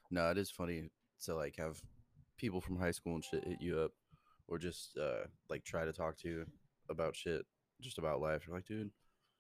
No, it is funny to like have people from high school and shit hit you up, or just like try to talk to you about shit, just about life. You're like, dude,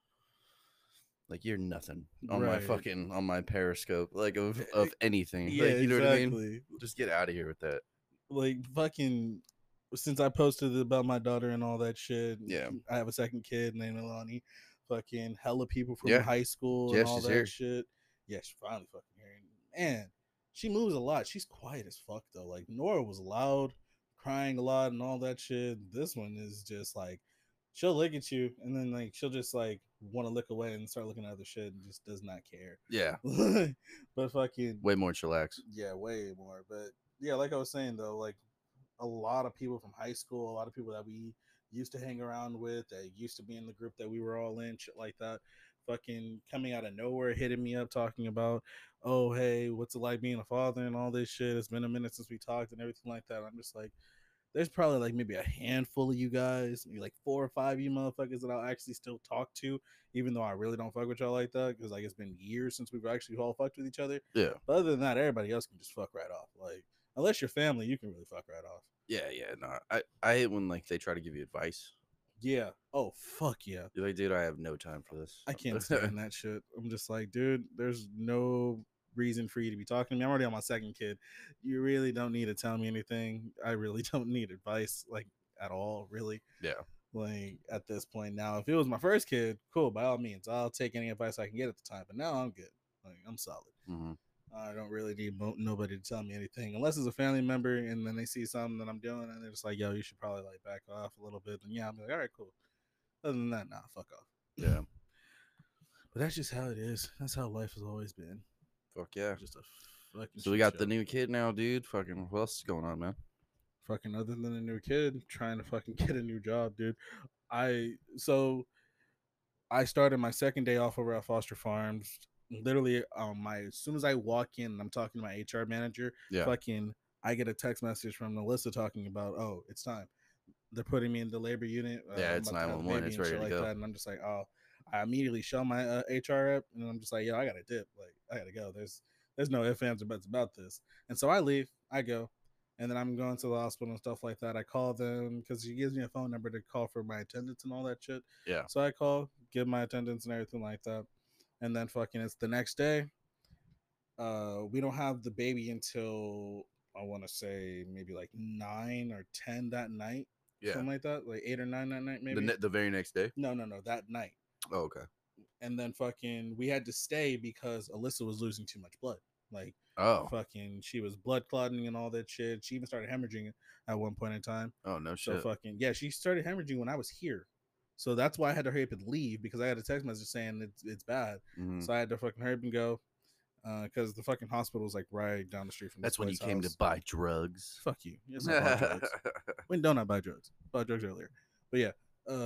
like you're nothing on my Right. fucking on my Periscope, like Eh, of anything. Yeah, Like, you know what I mean? exactly. Just get out of here with that. Like fucking since I posted about my daughter and all that shit, Yeah, I have a second kid named Alani. Fucking hella people from yeah, high school and yeah. all She's that here. shit. Yeah, she's finally fucking here. Man, she moves a lot. She's quiet as fuck though. Like Nora was loud, crying a lot and all that shit. This one is just like she'll look at you and then like she'll just like want to look away and start looking at other shit and just does not care. Yeah, But fucking way more chillax. yeah, way more. But yeah, like I was saying though, like a lot of people from high school, a lot of people that we used to hang around with, that used to be in the group that we were all in, shit like that, fucking coming out of nowhere, hitting me up, talking about, oh, hey, what's it like being a father and all this shit? It's been a minute since we talked and everything like that. I'm just like, there's probably like maybe a handful of you guys, maybe like 4 or 5 of you motherfuckers that I'll actually still talk to, even though I really don't fuck with y'all like that, because like it's been years since we've actually all fucked with each other. Yeah, But other than that, everybody else can just fuck right off. Like, unless you're family, you can really fuck right off. yeah, yeah. No, I hate when like they try to give you advice. Yeah. Oh fuck yeah. You're like, dude, I have no time for this. I can't stand that shit. I'm just like, dude, there's no reason for you to be talking to me. I'm already on my second kid. You really don't need to tell me anything. I really don't need advice like at all, really. Yeah, Like at this point now, if it was my first kid, cool, by all means, I'll take any advice I can get at the time. But now I'm good. Like I'm solid. mm-hmm. I don't really need nobody to tell me anything unless it's a family member and then they see something that I'm doing and they're just like, yo, you should probably like back off a little bit. Then yeah, I'm like, all right, cool. Other than that, nah, fuck off. Yeah, But that's just how it is. That's how life has always been. fuck yeah. Just a fucking So we shit got show. the new kid now, dude. Fucking, what else is going on, man? Fucking other than a new kid, trying to fucking get a new job, dude. I started my second day off over at Foster Farms. Literally, my as soon as I walk in, and I'm talking to my HR manager. Yeah, Fucking, I get a text message from Melissa talking about, oh, it's time. They're putting me in the labor unit. yeah. I'm It's about to have a 911. baby It's and ready shit to like go. that. And I'm just like, oh, I immediately show my HR up, and I'm just like, yo, I gotta dip. Like, I gotta go. There's no ifs, ands, or buts about this. And so I leave. I go. And then I'm going to the hospital and stuff like that. I call them because she gives me a phone number to call for my attendance and all that shit. Yeah, So I call, give my attendance and everything like that. And then fucking it's the next day. We don't have the baby until I want to say maybe like 9 or 10 that night, yeah. something like that, like 8 or 9 that night, maybe. The very next day. No, that night. Oh, okay. And then fucking we had to stay because Alyssa was losing too much blood. Like Oh, fucking she was blood clotting and all that shit. She even started hemorrhaging at one point in time. oh no So shit. fucking yeah, she started hemorrhaging when I was here. So that's why I had to hurry up and leave because I had a text message saying it's bad. Mm-hmm. So I had to fucking hurry up and go because the fucking hospital is like right down the street from this That's when you boy's came to house. buy drugs. Fuck you. Yes, I bought drugs. When don't I buy drugs? Bought drugs earlier. But yeah.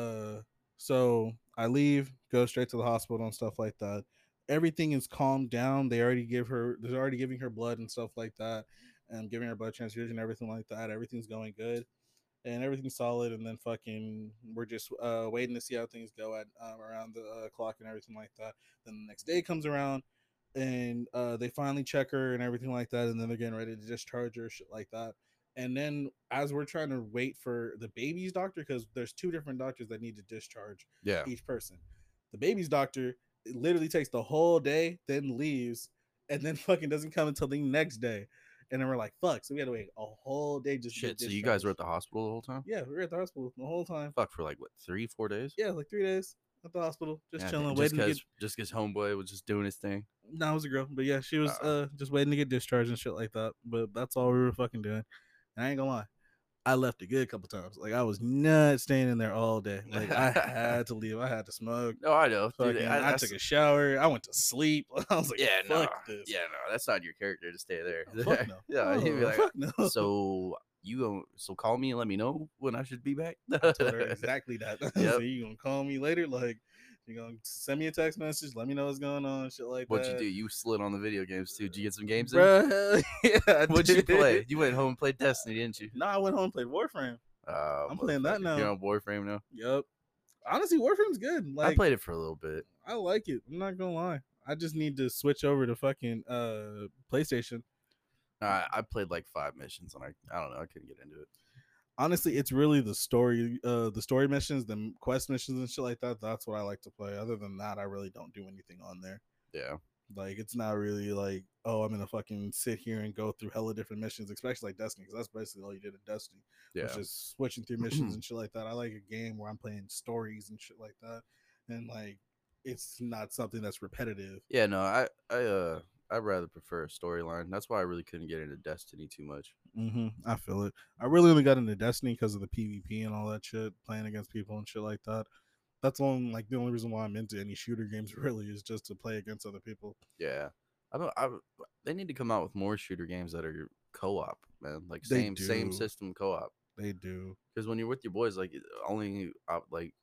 So I leave, go straight to the hospital and stuff like that. Everything is calmed down. They're already giving her blood and stuff like that, and giving her blood transfusion, everything like that. Everything's going good and everything's solid. And then fucking, we're just waiting to see how things go at around the clock and everything like that. Then the next day comes around, and they finally check her and everything like that, and then they're getting ready to discharge her, shit like that. And then as we're trying to wait for the baby's doctor, because there's two different doctors that need to discharge Yeah. each person, the baby's doctor literally takes the whole day, then leaves, and then fucking doesn't come until the next day. And then we're like, fuck. So we had to wait a whole day just to Shit. get So discharged. you guys were at the hospital the whole time? Yeah, we were at the hospital the whole time. Fuck, for like what, 3-4 days? Yeah, like 3 days at the hospital, just Yeah, chilling, just waiting to get. because homeboy was just doing his thing. No, it was a girl, but yeah, she was just waiting to get discharged and shit like that. But that's all we were fucking doing. And I ain't gonna lie, I left a good couple times. Like I was not staying in there all day. Like I had to leave. I had to smoke. No, I know. Fucking, Dude, I took a shower. I went to sleep. I was like, yeah, no, fuck this. yeah, no, that's not your character to stay there. Oh, fuck no. Yeah, you'd be like, fuck no. so you go, so call me and let me know when I should be back. I told her exactly that. Yep. So you gonna call me later? Like you gonna send me a text message? Let me know what's going on. Shit like What'd that. you do? You slid on the video games too. Did you get some games in? Bruh, yeah. What'd you play? You went home and played Destiny, didn't you? No, I went home and played Warframe. I'm playing that now. You're on Warframe now. Yep. Honestly, Warframe's good. Like I played it for a little bit. I like it. I'm not gonna lie. I just need to switch over to fucking PlayStation. I played like 5 missions and I don't know, I couldn't get into it. Honestly, it's really the story missions, the quest missions and shit like that. That's what I like to play. Other than that, I really don't do anything on there. Yeah. Like, it's not really like, oh, I'm gonna fucking sit here and go through hella different missions, especially like Destiny, because that's basically all you did in Destiny. Yeah. Was just switching through missions and shit like that. I like a game where I'm playing stories and shit like that, and like it's not something that's repetitive. Yeah, no, I'd rather prefer a storyline. That's why I really couldn't get into Destiny too much. I feel it. I really only got into Destiny because of the PvP and all that shit, playing against people and shit like that. That's the only reason why I'm into any shooter games really is just to play against other people. Yeah. I they need to come out with more shooter games that are co-op, man. Like They same do. system co-op. They do. Because when you're with your boys, like only like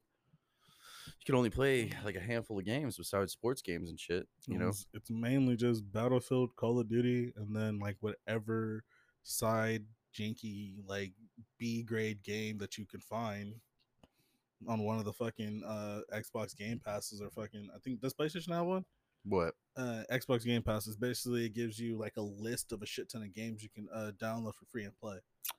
you can only play like a handful of games besides sports games and shit. You know? It's mainly just Battlefield, Call of Duty, and then like whatever side janky like B grade game that you can find on one of the fucking Xbox Game Passes or fucking, I think, does PlayStation have one? What? Xbox Game Pass is basically, it gives you like a list of a shit ton of games you can download for free and play.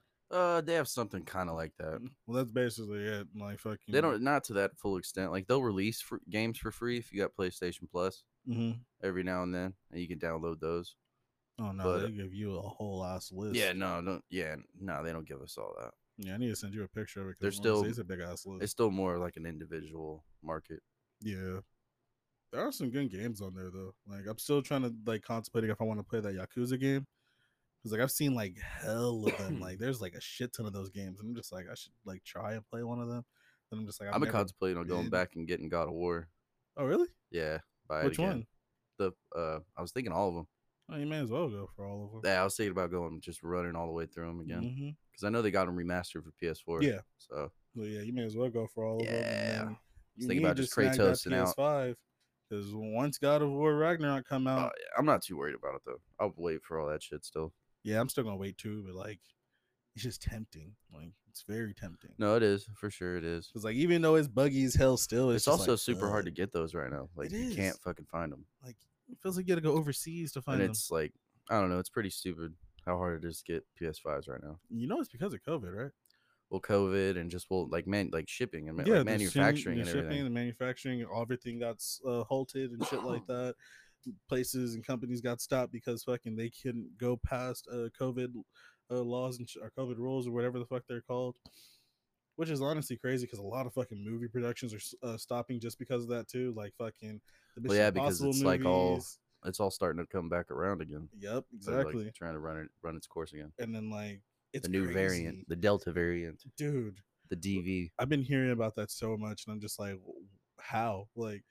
They have something kind of like that. Well, that's basically it. Like fucking, They don't, not to that full extent. Like they'll release games for free if you got PlayStation Plus every now and then, and you can download those. Oh no, But they give you a whole ass list. yeah, no, they don't give us all that. Yeah, I need to send you a picture of it. They're still, it's a big ass list. it's still more like an individual market. Yeah, there are some good games on there though. Like I'm still trying to like contemplating if I want to play that Yakuza game, because like I've seen like hell of them. Like there's like a shit ton of those games, and I'm just like I should like try and play one of them. And I'm just like I'm contemplating on going back and getting God of War. Oh really? Yeah, buy Which it again. one? I was thinking all of them. Oh, you may as well go for all of them. Yeah, I was thinking about going just running all the way through them again because I know they got them remastered for PS4. Yeah. So. Well, yeah, you may as well go for all of them. Yeah. I was thinking about just Kratos and out. PS5, because once God of War Ragnarok come out, yeah, I'm not too worried about it though. I'll wait for all that shit still. Yeah, I'm still gonna wait too, but like, it's just tempting. Like, it's very tempting. No, it is for sure. It is. Because like, even though it's buggy as hell, still it's also like, super hard to get those right now. Like, you can't fucking find them. Like, it feels like you gotta go overseas to find them. And it's like, I don't know. It's pretty stupid how hard it is to get PS5s right now. You know, it's because of COVID, right? Well, COVID and just like shipping and like manufacturing and everything. Shipping, the manufacturing, everything got halted and shit like that. Places and companies got stopped because fucking they couldn't go past COVID laws and or COVID rules or whatever the fuck they're called. Which is honestly crazy because a lot of fucking movie productions are stopping just because of that too. Like fucking the Mission Impossible because it's movies. Like it's all starting to come back around again. Yep, exactly. Like trying to run its course again. And then like it's the new crazy. Variant, the Delta variant, dude. The DV. I've been hearing about that so much, and I'm just like, how? Like,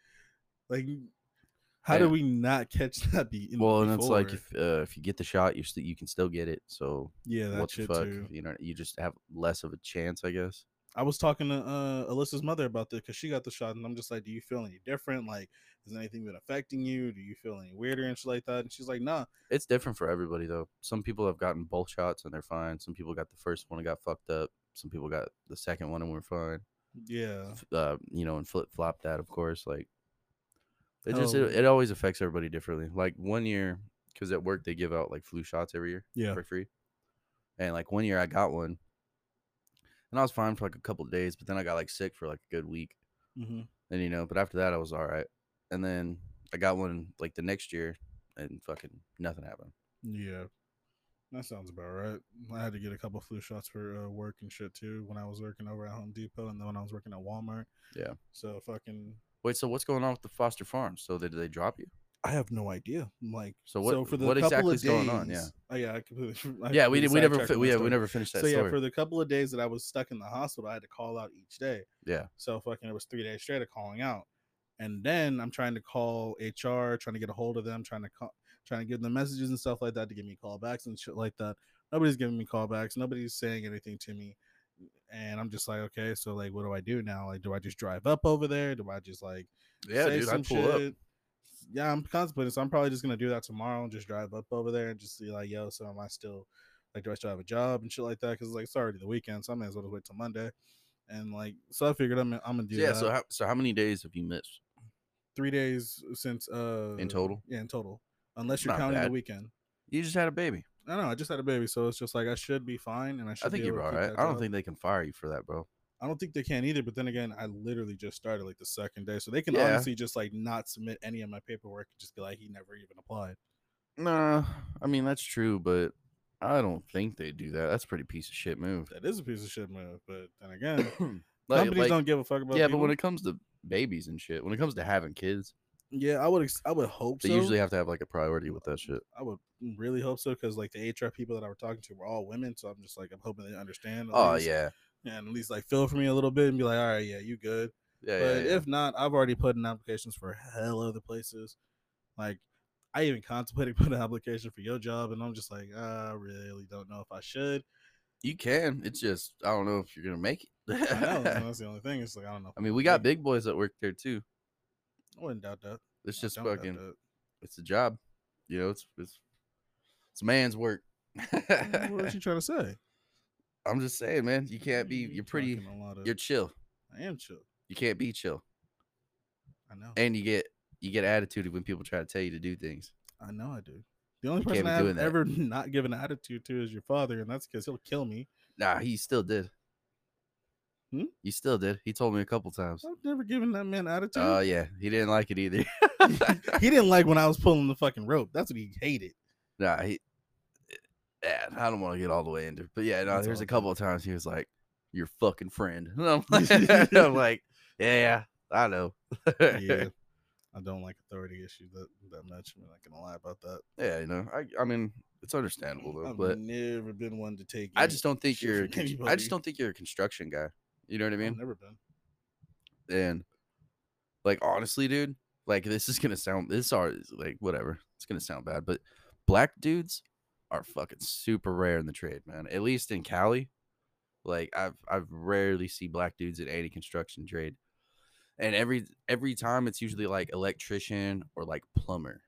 how do we not catch that beat? Well, and it's like if you get the shot, you can still get it. So yeah, that's shit too. You know, you just have less of a chance, I guess. I was talking to Alyssa's mother about this because she got the shot, and I'm just like, do you feel any different? Like, has anything been affecting you? Do you feel any weirder and shit like that? And she's like, nah. It's different for everybody though. Some people have gotten both shots and they're fine. Some people got the first one and got fucked up. Some people got the second one and were fine. Yeah. You know, and flip-flop that, of course. Like, it always affects everybody differently. Like 1 year, because at work they give out like flu shots every year for free. And like 1 year I got one. And I was fine for like a couple of days, but then I got like sick for like a good week. And you know, but after that I was all right. And then I got one like the next year, and fucking nothing happened. Yeah, that sounds about right. I had to get a couple flu shots for work and shit too when I was working over at Home Depot, and then when I was working at Walmart. Yeah. So fucking. Wait, so what's going on with the Foster Farms? So did they drop you? I have no idea. Like, so for the what exactly is going on? Yeah. Oh yeah, I completely. We never finished that. So story. Yeah, for the couple of days that I was stuck in the hospital, I had to call out each day. Yeah. So fucking, it was 3 days straight of calling out, and then I'm trying to call HR, trying to get a hold of them, trying to give them messages and stuff like that to give me callbacks and shit like that. Nobody's giving me callbacks. Nobody's saying anything to me. And I'm just like, okay, so like, what do I do now? Like, do I just drive up over there? Do I just like, say some shit? Up. Yeah, I'm contemplating. So I'm probably just gonna do that tomorrow and just drive up over there and just see like, yo, so am I still like, do I still have a job and shit like that? Because like, it's already the weekend, so I may as well just wait till Monday. And like, so I figured I'm gonna do that. Yeah. So how many days have you missed? 3 days since in total. Yeah, in total, unless you're counting the weekend. You just had a baby. I don't know. I just had a baby, so it's just like I should be fine, and I I should think be able you're to all keep right. that I don't job. think they can fire you for that, bro. I don't think they can either. But then again, I literally just started like the second day, so they can Yeah. honestly just like not submit any of my paperwork and just be like, he never even applied. Nah, I mean that's true, but I don't think they do that. That's a pretty piece of shit move. That is a piece of shit move. But then again, like, companies don't give a fuck about yeah, people. but when it comes to babies and shit, when it comes to having kids, Yeah, I would hope they so. usually have to have like a priority with that shit. I would really hope so because like the HR people that I were talking to were all women, so I'm just like I'm hoping they understand. Oh least, yeah, and at least like feel for me a little bit and be like, all right, yeah, you good. yeah, But yeah. if not, I've already put in applications for hell other places. Like I even contemplated putting an application for your job, and I'm just like, I really don't know if I should. You can. It's just I don't know if you're gonna make it. I know that's the only thing. It's like I don't know. I mean, we got big boys that work there too. I wouldn't doubt that. It's I just don't doubt fucking. that. It's a job. You know, it's man's work. What was you trying to say? I'm just saying, man. You can't be. You're pretty. talking a lot of- You're chill. I am chill. You can't be chill, I know. and you get attitude when people try to tell you to do things. I know I do. The only You person can't be I doing have that. ever not given an attitude to is your father, and that's because he'll kill me. Nah, he still did. Hmm? He still did. He told me a couple times. I've never given that man attitude. Oh yeah, he didn't like it either. He didn't like when I was pulling the fucking rope. That's what he hated. Nah, yeah, I don't want to get all the way into it, but yeah, no, That's there's all a couple good. of times he was like, "Your fucking friend," and I'm like, yeah, I know. Yeah, I don't like authority issues that much. I'm not gonna lie about that. Yeah, you know, I mean, it's understandable though, I've but never been one to take. I just don't think shit you're. from I anybody. just don't think you're a construction guy. You know what I I've mean? never been. And like honestly, dude, like this is gonna sound like whatever. It's gonna sound bad, but black dudes are fucking super rare in the trade, man. At least in Cali. Like I've rarely see black dudes in any construction trade. And every time it's usually like electrician or like plumber.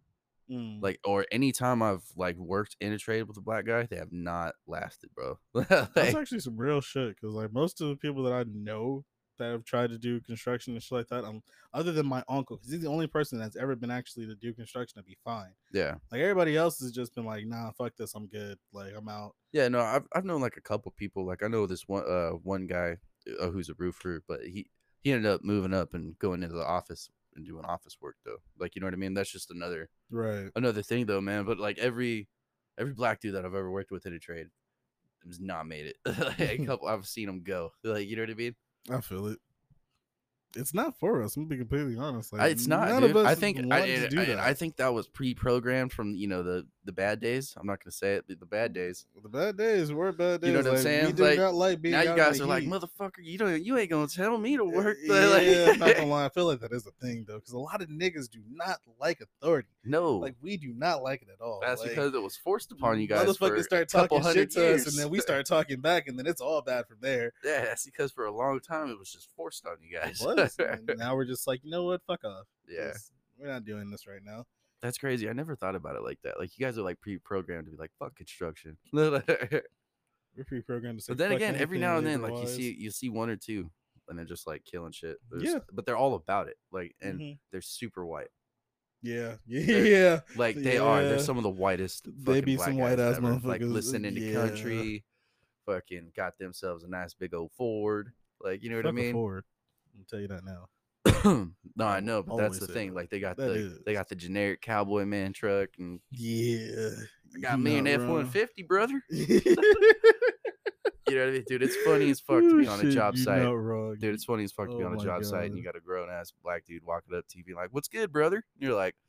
Like or anytime I've like worked in a trade with a black guy, they have not lasted, bro. That's actually some real shit because like most of the people that I know that have tried to do construction and shit like that, other than my uncle, because he's the only person that's ever been actually to do construction to be fine. Yeah. Like everybody else has just been like, nah, fuck this, I'm good. Like I'm out. Yeah, no, I've known like a couple people. Like I know this one guy who's a roofer, but he ended up moving up and going into the office and doing office work though. Like you know what I mean? That's just another thing though, man. But like every black dude that I've ever worked with in a trade has not made it. Like, a couple I've seen them go. Like you know what I mean? I feel it. It's not for us. I'm gonna be completely honest. Like, It's not. None Dude. of us I think want to do that. I think that was pre-programmed from the bad days. I'm not gonna say it. The bad days. The bad days were bad days. You know what I'm like, saying? We do Like, not like being now you out guys in are the like, heat. motherfucker, you ain't gonna tell me to work. Yeah, I'm not gonna lie. I feel like that is a thing though, because a lot of niggas do not like authority. No, Like we do not like it at all. that's like, because it was forced upon you guys. For motherfuckers start a couple talking shit hundred to years. us, and then we start talking back, and then it's all bad from there. Yeah, that's because for a long time it was just forced on you guys. It was. And now we're just like, you know what? Fuck off. Yeah, We're not doing this right now. that's crazy. I never thought about it like that. Like you guys are like pre-programmed to be like, fuck construction. We're pre-programmed to say. But then fuck again, every anything now and then, labor-wise. like you see one or two, and they're just like killing shit. Yeah. But they're all about it. Like, and Mhm. they're super white. Yeah, yeah. Like they are. They're Yeah. some of the whitest. They be black some guys white-ass ever. Like motherfuckers. listening to Yeah. country. Fucking got themselves a nice big old Ford. Like you know what I Fuck a mean? Ford. I'll tell you that now. No, I know, but that's Always the say thing. that. Like they got That they got the generic cowboy man truck, and Yeah. I got me an F-150, brother. You know what I mean, dude? It's funny as fuck to be on a job site. Wrong. Dude, it's funny as fuck to be Oh on a my job site and you God. got a grown ass black dude walking up to you being like, "What's good, brother?" And you're like,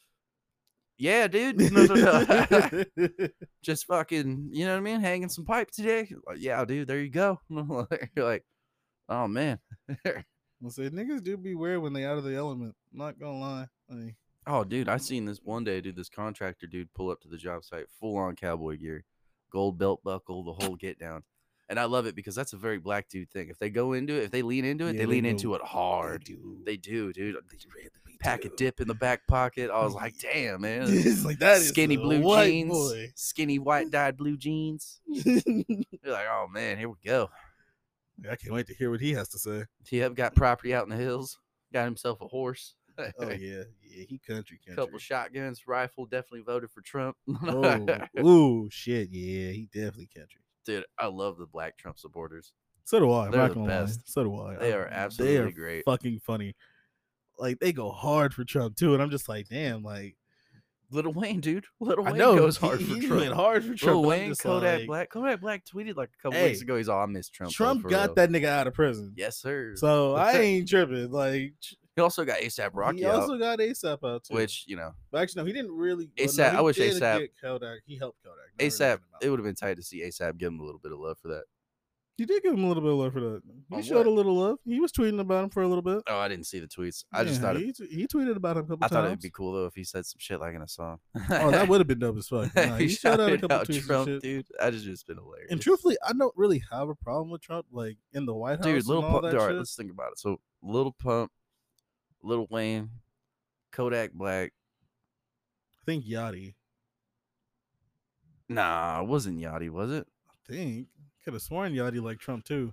"Yeah, dude." No. Just fucking, you know what I mean? Hanging some pipe today. Like, yeah, dude, there you go. You're like, oh man. I say niggas do be weird when they out of the element. I'm not gonna lie. Like, Oh, dude, I seen this one day, dude. This contractor dude pull up to the job site, full on cowboy gear, gold belt buckle, the whole get down. And I love it because that's a very black dude thing. If they go into it, if they lean into it, Yeah, they they lean go- into it hard. They Dude. really Pack a do. dip in the back pocket. I was like, damn, man. It's like that is Skinny a blue white jeans, boy. skinny white dyed blue jeans. You're like, oh man, here we go. I can't wait to hear what he has to say. He have got property out in the hills. Got himself a horse. Oh yeah, he country. Couple shotguns, rifle. Definitely voted for Trump. Oh, ooh, shit, yeah, he definitely country. Dude, I love the black Trump supporters. So do I. I'm They're not the gonna lie. best. So do I. They are They absolutely are great. fucking funny. Like they go hard for Trump too, and I'm just like, damn, like Lil Wayne, dude. Lil I Wayne know goes hard for he Trump. went hard for Trump. Lil but I'm Wayne, just Kodak like, Black. Kodak Black tweeted like a couple Hey, weeks ago. He's all, I miss Trump. Trump though, got that nigga out of prison. Yes, sir. So I ain't tripping. Like he also got ASAP Rocky he also got ASAP out too. which, you know, but actually, no, he didn't really. ASAP. Well, no, I wish did ASAP. get Kodak. He helped Kodak. Not really ASAP. getting him out. It would have been tight to see ASAP give him a little bit of love for that. He did give him a little bit of love for that. He On showed what? a little love. He was tweeting about him for a little bit. Oh, I didn't see the tweets. I just thought he tweeted about him a couple I times. thought it'd be cool though if he said some shit like in a song. Oh, that would have been dope as fuck. Nah, he showed out a couple out tweets Trump, and shit. dude. That has just been hilarious. And truthfully, I don't really have a problem with Trump, like in the White House. dude, Little and all Pump. that All right, shit. let's think about it. So, Little Pump, Lil Wayne, Kodak Black. I think Yachty. Nah, it wasn't Yachty, was it? I think could have sworn Yachty like Trump too.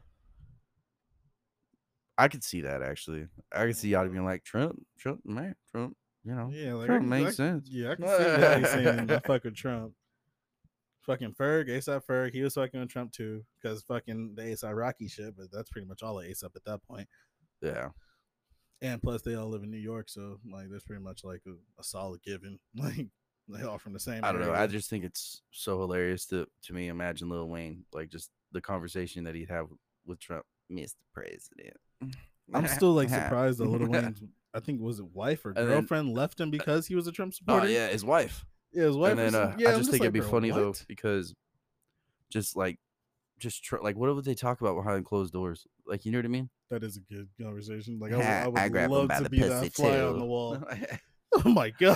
I could see that actually. I could see Yachty being like Trump, man, Trump. You know, Yeah, like Trump makes sense. Yeah, I can see Yachty saying I fuck with Trump. Fucking Ferg, ASAP Ferg, he was fucking with Trump too, because fucking the ASAP Rocky shit. But that's pretty much all of ASAP at that point. Yeah. And plus, they all live in New York, so like, there's pretty much like a solid given. Like, they all from the same. I don't know. area. I just think it's so hilarious to me. Imagine Lil Wayne, like just the conversation that he'd have with Trump, Mr. President. I'm still like surprised that Lil Wayne's, I think was it wife or girlfriend left him because he was a Trump supporter. Oh yeah, his wife. Yeah, his wife. And then yeah, I just think like, it'd be bro, funny though what? because just like what would they talk about behind closed doors? Like, you know what I mean? That is a good conversation. Like I would grab him love by to the be that pussy, fly too. on the wall. Oh my god.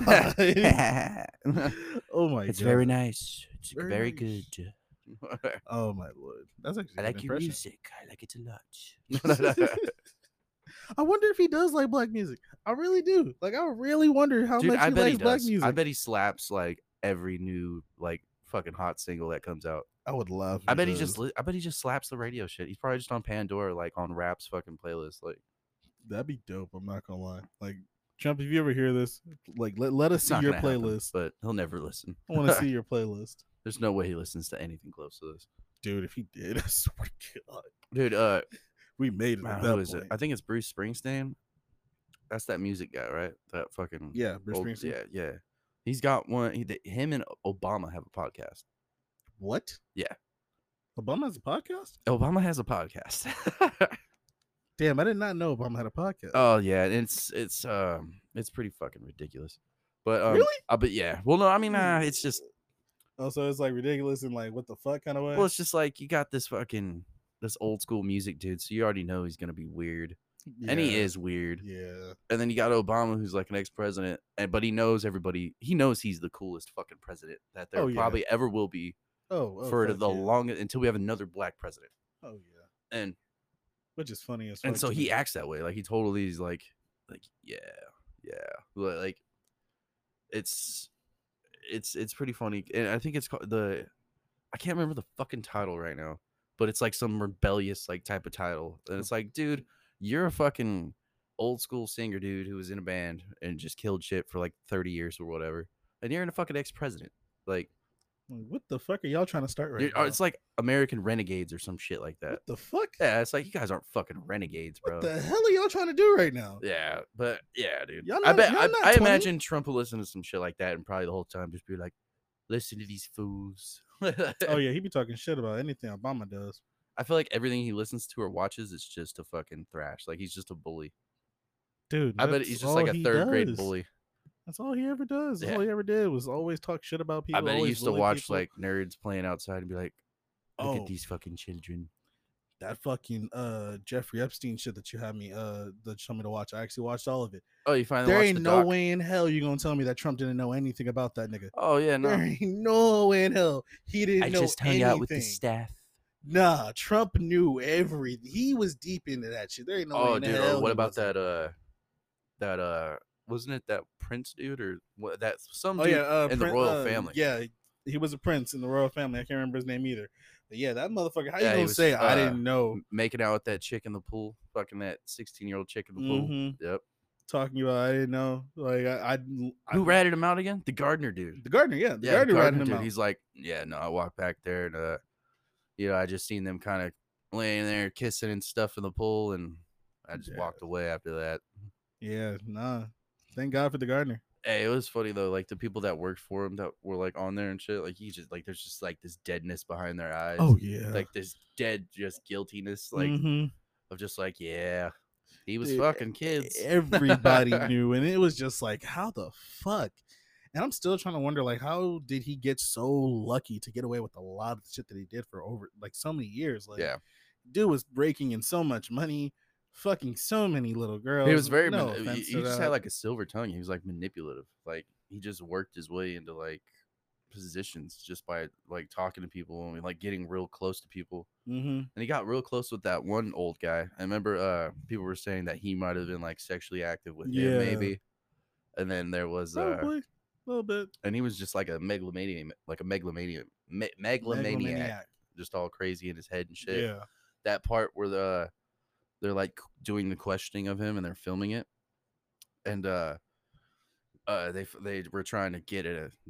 Oh my It's god. very nice. It's very nice. good. Oh my lord. That's actually I a like good your impression. music. I like it a lot. I wonder if he does like black music. I really do. Like, I really wonder how Dude, much I he bet he likes black does. music. I bet he slaps like every new like fucking hot single that comes out. I would love. I bet he just slaps the radio shit. He's probably just on Pandora, like on Rap's fucking playlist. Like, that'd be dope. I'm not gonna lie. Like, Trump, if you ever hear this, like let us it's see not your gonna happen, playlist. but he'll never listen. I want to see your playlist, There's no way he listens to anything close to this, dude. If he did, I swear to God, dude. we made it. Man, At who that is it? point. I think it's Bruce Springsteen. That's that music guy, right? That fucking Yeah, Bruce Springsteen. Yeah. He's got one. Him and Obama have a podcast. What? Yeah. Obama has a podcast? Obama has a podcast. Damn, I did not know Obama had a podcast. Oh yeah, it's pretty fucking ridiculous. But Really? But yeah. Well, no, I mean, it's just. Oh, so it's like ridiculous and like what the fuck kind of way? Well, it's just like you got this old school music dude, so you already know he's gonna be weird, and he is weird. Yeah. And then you got Obama, who's like an ex-president, but he knows everybody. He knows he's the coolest fucking president that there probably ever will be. For the longest until we have another black president. Oh yeah. And which is funny as fuck. And so he acts that way. Like he totally is like yeah. Like it's pretty funny. And I think it's called I can't remember the fucking title right now, but it's like some rebellious like type of title. And it's like, dude, you're a fucking old school singer, dude, who was in a band and just killed shit for like 30 years or whatever. And you're in a fucking ex-president. Like, what the fuck are y'all trying to start right now? It's like American Renegades or some shit like that. What the fuck? Yeah, it's like you guys aren't fucking renegades, bro. What the hell are y'all trying to do right now? Yeah, but yeah, dude. Y'all I not- bet y'all not I 20? imagine Trump will listen to some shit like that and probably the whole time just be like, listen to these fools. Oh yeah, he be talking shit about anything Obama does. I feel like everything he listens to or watches is just a fucking thrash. Like he's just a bully. Dude, I bet he's just like a third grade bully. That's all he ever does. Yeah. All he ever did was always talk shit about people. I bet he always used to bully watch people. like nerds playing outside and be like, look Oh. at these fucking children. That fucking Jeffrey Epstein shit that you had me that you told me to watch. I actually watched all of it. Oh, you finally There watched ain't the no doc? way in hell you're gonna tell me that Trump didn't know anything about that nigga. Oh yeah, no. There ain't no way in hell he didn't know anything. staff. Nah, Trump knew everything. He was deep into that shit. There ain't no way Oh, in dude. hell. What he about wasn't. that wasn't it that Prince dude or what? That some Oh dude yeah, in the royal family. Yeah, he was a prince in the royal family. I can't remember his name either. But yeah, that motherfucker. How Yeah, you he gonna was, say I didn't know? Making out with that chick in the pool, fucking that 16-year-old chick in the pool. Mhm. Yep. talking about I didn't know. Like Who ratted him out again? The gardener dude. the gardener, yeah, the Yeah, the gardener ratted gardener him dude. out. He's like, yeah, no, I walked back there and I just seen them kind of laying there kissing and stuff in the pool, and I just walked away after that. Yeah, nah. Thank God for the gardener. Hey, it was funny though, like the people that worked for him that were like on there and shit, like he just like there's just like this deadness behind their eyes. Oh yeah, like this dead just guiltiness, like mm-hmm. of just like, yeah, he was Dude, fucking kids. Everybody knew, and it was just like, how the fuck? And I'm still trying to wonder, like, how did he get so lucky to get away with a lot of the shit that he did for over like so many years? Like, Yeah, dude was breaking in so much money, fucking so many little girls. he was very. no offense He to just that. had like a silver tongue. He was like manipulative. Like he just worked his way into like positions just by like talking to people and like getting real close to people. Mm-hmm. And he got real close with that one old guy. I remember people were saying that he might have been like sexually active with him, maybe. And then there was Probably a little bit. and he was just like a megalomaniac, just all crazy in his head and shit. Yeah. That part where they're like doing the questioning of him and they're filming it, and they were trying to get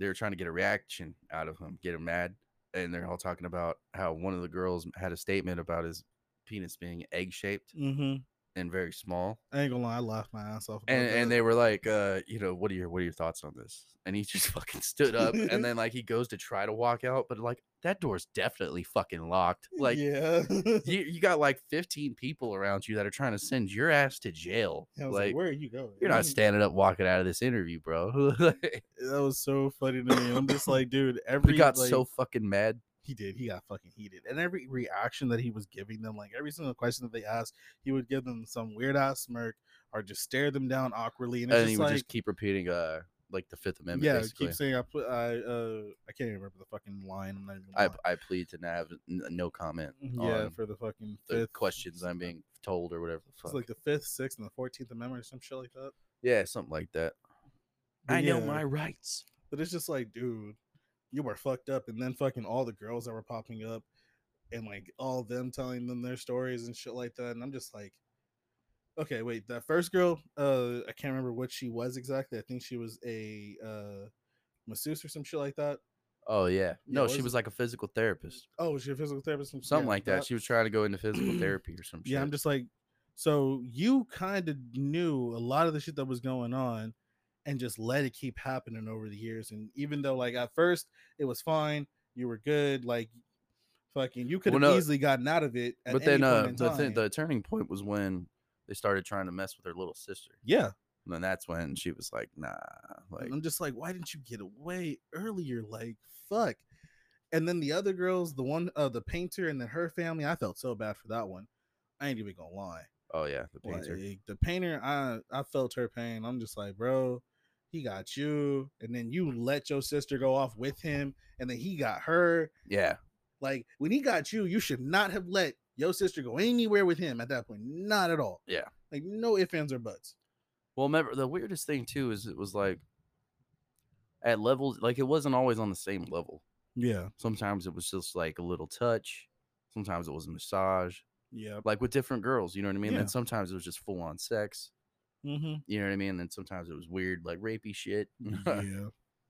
a reaction out of him, get him mad, and they're all talking about how one of the girls had a statement about his penis being egg shaped Mm-hmm. and very small. I ain't gonna lie, I laughed my ass off. And they were like, what are your thoughts on this? And he just fucking stood up, and then like he goes to try to walk out, but like that door's definitely fucking locked. Like, yeah, you got like 15 people around you that are trying to send your ass to jail. I was Like, where are you going? you're not standing up walking out of this interview, bro. That was so funny to me. I'm just like, dude, He got so fucking mad. He did. He got fucking heated. And every reaction that he was giving them, like every single question that they asked, he would give them some weird ass smirk or just stare them down awkwardly. And, he would just keep repeating like the Fifth Amendment. Yeah, basically. keep saying I can't even remember the fucking line. I'm not even I plead to have no comment. Yeah, for the fucking the questions I'm being told or whatever the fuck. It's like the 5th, 6th, and the 14th Amendment or some shit like that. Yeah, something like that. But I know my rights. But it's just like, dude, you were fucked up. And then fucking all the girls that were popping up and like all of them telling them their stories and shit like that. And I'm just like, okay, wait, that first girl, I can't remember what she was exactly. I think she was a masseuse or some shit like that. Oh yeah, no, she was like a physical therapist. Oh, was she a physical therapist? Something like that. She was trying to go into physical therapy or some shit. Yeah, I'm just like, so you kind of knew a lot of the shit that was going on and just let it keep happening over the years. And even though like at first it was fine, you were good, like fucking you could have easily gotten out of it. But then the turning point was when they started trying to mess with her little sister. Yeah. And then that's when she was like, nah. Like, and I'm just like, why didn't you get away earlier? Like, fuck. And then the other girls, the one the painter and then her family, I felt so bad for that one. I ain't even gonna lie. Oh yeah, the painter. Like, the painter, I felt her pain. I'm just like, bro, he got you, and then you let your sister go off with him, and then he got her. Yeah. Like when he got you, you should not have let your sister go anywhere with him at that point. Not at all. Yeah. Like no ifs, ands, or buts. Well, remember the weirdest thing too is it was like at levels, like it wasn't always on the same level. Yeah. Sometimes it was just like a little touch. Sometimes it was a massage. Yeah. Like with different girls, you know what I mean? Yeah. And sometimes it was just full on sex. Mm-hmm. You know what I mean? And sometimes it was weird, like rapey shit. Yeah.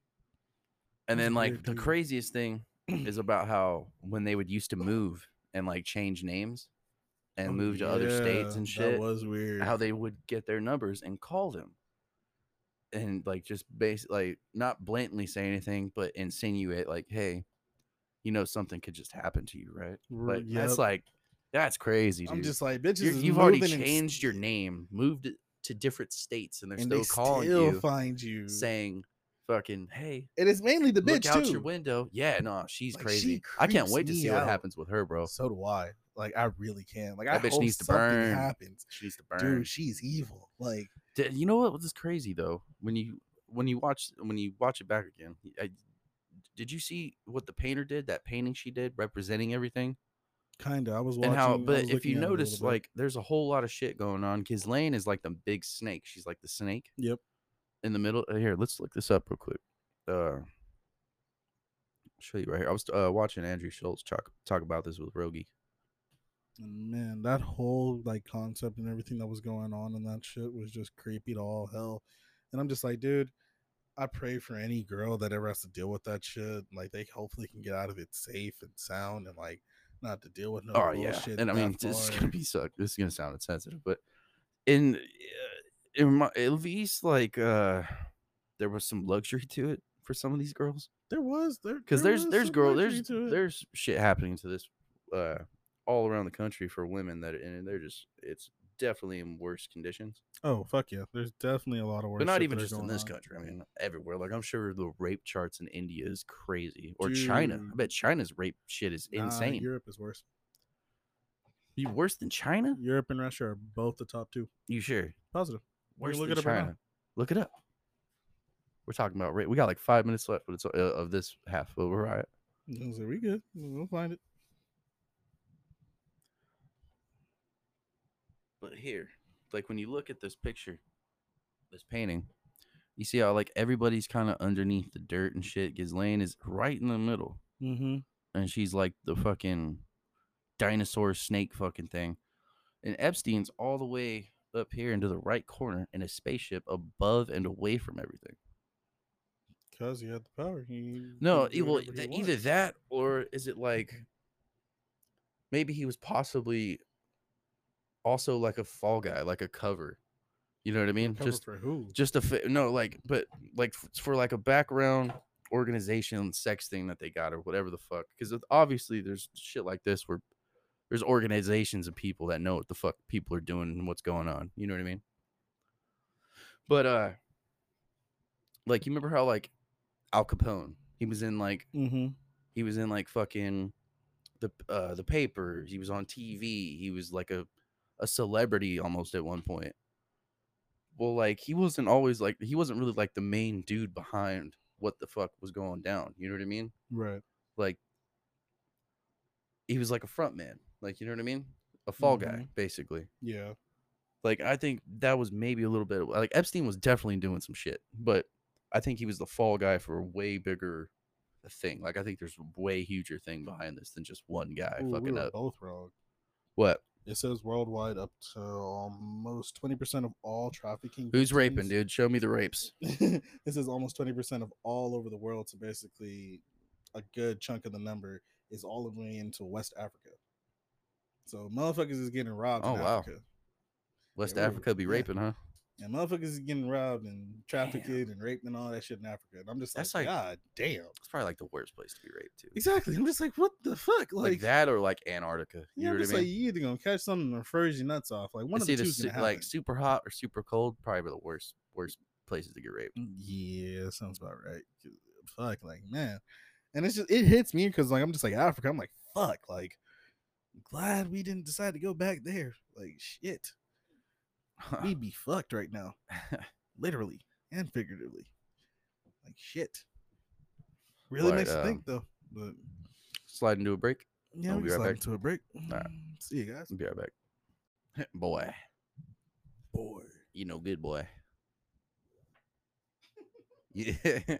And then like the craziest thing is about how when they would used to move and like change names and move to other states and shit. That was weird. How they would get their numbers and call them. And like just basically like not blatantly say anything, but insinuate like, hey, you know something could just happen to you, right? Like that's crazy, dude. I'm just like, bitches, you've already changed your name, moved it to different states, and they're still calling you, find you, saying, "Fucking hey." And it's mainly the bitch look out too. your window. Yeah, no, she's crazy. I can't wait to see what happens with her, bro. So do I. Like, I really can. Like, that bitch needs to burn. Happens. She needs to burn. Dude, she's evil. Like, you know what was crazy though? When you watch it back again, did you see what the painter did? That painting she did, representing everything. Kinda. I was watching. And how, but if you notice, like, there's a whole lot of shit going on. Because Lane is like the big snake. She's like the snake. Yep. In the middle. Here, let's look this up real quick. I'll show you right here. I was watching Andrew Schultz talk about this with Rogie. And man, that whole like concept and everything that was going on in that shit was just creepy to all hell. And I'm just like, dude, I pray for any girl that ever has to deal with that shit. Like they hopefully can get out of it safe and sound and like not to deal with no Oh yeah, bullshit and I that mean, this is far. gonna be suck. This is gonna sound insensitive, but in my, at least like there was some luxury to it for some of these girls. There was Because there was some luxury to it. there's shit happening to this uh all around the country for women that, and they're just, it's definitely in worse conditions. Oh fuck yeah! There's definitely a lot of But worse not shit even that are just in going this on, country. I mean, everywhere. Like I'm sure the rape charts in India is crazy, or China. I dude. bet China's rape shit is Nah, insane. Europe is worse. You worse than China? Europe and Russia are both the top two. You sure? Positive. You can Worse look than it up right now. China? Look it up. We're talking about rape. We got like 5 minutes left, but it's of this half. But we're all right. So we good. We'll find it. But here, like when you look at this picture, this painting, you see how like everybody's kind of underneath the dirt and shit. Ghislaine is right in the middle, Mm-hmm. and she's like the fucking dinosaur snake fucking thing. And Epstein's all the way up here into the right corner in a spaceship above and away from everything. Because he had the power. He No, could do well, whatever he either wanted. that or is it like maybe he was possibly also like a fall guy, like a cover. You know what I mean? Cover for who? Just a no, like, but like for like a background organization sex thing that they got or whatever the fuck. Because obviously there's shit like this where there's organizations and people that know what the fuck people are doing and what's going on. You know what I mean? But like you remember how like Al Capone, Mm-hmm. he was in like fucking the paper. He was on TV. He was like a celebrity almost at one point. Well, like he wasn't always like, he wasn't really like the main dude behind what the fuck was going down. You know what I mean? Right. Like he was like a front man. Like, you know what I mean? A fall Mm-hmm. guy, basically. Yeah. Like I think that was maybe a little bit like Epstein was definitely doing some shit, but I think he was the fall guy for a way bigger thing. Like I think there's a way huger thing behind this than just one guy Ooh, we fucking were up. both wrong. What? It says worldwide up to almost 20% of all trafficking Who's raping, victims. dude? Show me the rapes. This is almost 20% of all over the world. So basically, a good chunk of the number is all the way into West Africa. So motherfuckers is getting robbed Oh in wow. Africa. West Yeah, Africa be raping, huh? yeah, motherfuckers is getting robbed and trafficked Damn. and raped and all that shit in Africa. And I'm just That's like, like, God damn. it's probably like the worst place to be raped too. Exactly. I'm just like, what the fuck? Like that or like Antarctica. yeah, You know I'm what I just mean? like, you either gonna catch something or freeze your nuts off. Like one It's of the either two is gonna happen. like super hot or super cold. Probably the worst places to get raped. Yeah, sounds about right. Fuck, like man, and it's just it hits me because like I'm just like Africa. I'm like fuck, like I'm glad we didn't decide to go back there. Like shit, we'd be fucked right now, literally and figuratively. Like shit, really But, makes you think though. But slide into a break. yeah, I'll we be can right slide back. into a break. right. See you guys. I'll be right back. Boy, Boy, you know, good boy. Yeah.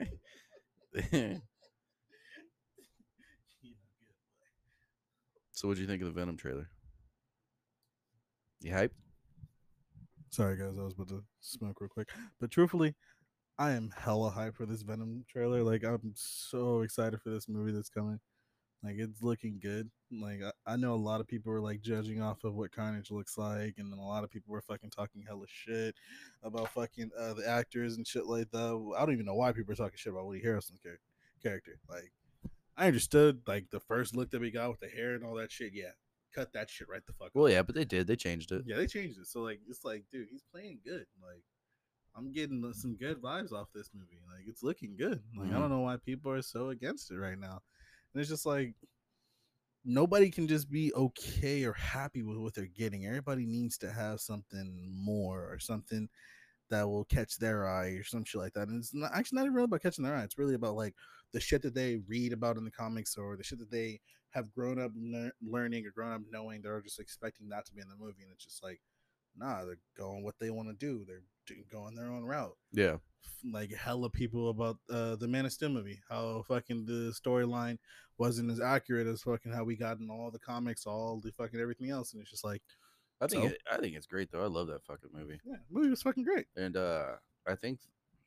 So, what'd you think of the Venom trailer? You hyped? sorry guys, I was about to smoke real quick. But truthfully, I am hella hyped for this Venom trailer. Like I'm so excited for this movie that's coming. Like it's looking good. Like I know a lot of people were like judging off of what Carnage looks like, and then a lot of people were fucking talking hella shit about fucking the actors and shit like that. I don't even know why people are talking shit about Woody Harrelson's character. Like I understood like the first look that we got with the hair and all that shit. Yeah, cut that shit right the fuck. Well, off. yeah, but they did. They changed it. Yeah, they changed it. So like it's like, dude, he's playing good. Like I'm getting some good vibes off this movie. Like it's looking good. Like I don't know why people are so against it right now. And it's just like nobody can just be okay or happy with what they're getting. Everybody needs to have something more or something that will catch their eye or some shit like that. And it's not actually not even really about catching their eye. It's really about like the shit that they read about in the comics or the shit that they have grown up learning or grown up knowing. They're just expecting that to be in the movie, and it's just like, nah, they're going what they want to do. They're going their own route. Yeah. Like hella people about the Man of Steel movie, how fucking the storyline wasn't as accurate as fucking how we got in all the comics, all the fucking everything else, and it's just like, I think it's great though. I love that fucking movie. yeah, the movie was fucking great. And I think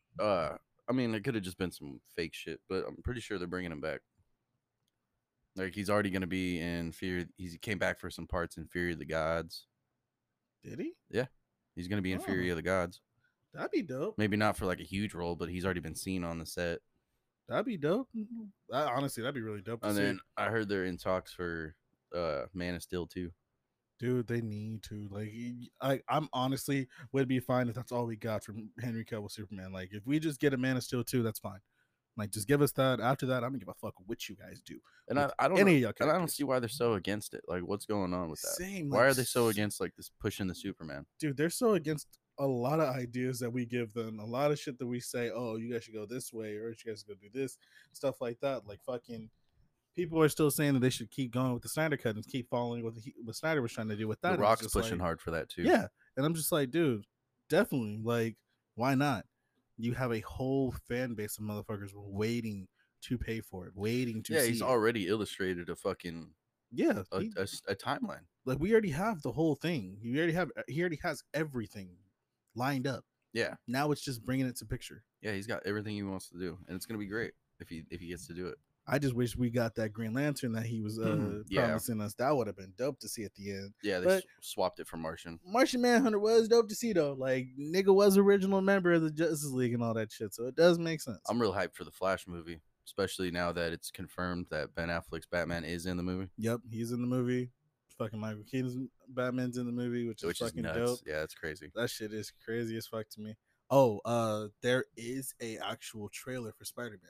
I mean it could have just been some fake shit, but I'm pretty sure they're bringing him back. Like he's already gonna be in Fear. He came back for some parts in Fury of the Gods. Did he? Yeah, he's gonna be in Fury of the Gods. That'd be dope. Maybe not for like a huge role, but he's already been seen on the set. That'd be dope. Honestly, that'd be really dope. And then I heard they're in talks for Man of Steel too. Dude, they need to. Like, I'm honestly would be fine if that's all we got from Henry Cavill Superman. Like, if we just get a Man of Steel 2, that's fine. Like, just give us that. After that, I'm gonna give a fuck what you guys do. And I don't know, and I don't see why they're so against it. Like, what's going on with that? Same. Why are they so against like this pushing the Superman? Dude, they're so against a lot of ideas that we give them, a lot of shit that we say, oh, you guys should go this way, or you guys should go do this, stuff like that. Like fucking people are still saying that they should keep going with the Snyder cut and keep following what Snyder was trying to do with that. The Rock's pushing hard for that too. Yeah, and I'm just like, dude, definitely. Like, why not? You have a whole fan base of motherfuckers waiting to pay for it, waiting to. Yeah, see he's already illustrated a fucking a timeline. Like we already have the whole thing. He already has everything lined up. Yeah. Now it's just bringing it to picture. Yeah, he's got everything he wants to do, and it's gonna be great if he gets to do it. I just wish we got that Green Lantern that he was promising us. That would have been dope to see at the end. Yeah, they swapped it for Martian. Martian Manhunter was dope to see though. Like nigga was original member of the Justice League and all that shit, so it does make sense. I'm real hyped for the Flash movie, especially now that it's confirmed that Ben Affleck's Batman is in the movie. Yep, he's in the movie. Fucking Michael Keaton's Batman's in the movie, which is fucking dope. Yeah, that's crazy. That shit is crazy as fuck to me. Oh, there is a actual trailer for Spider-Man,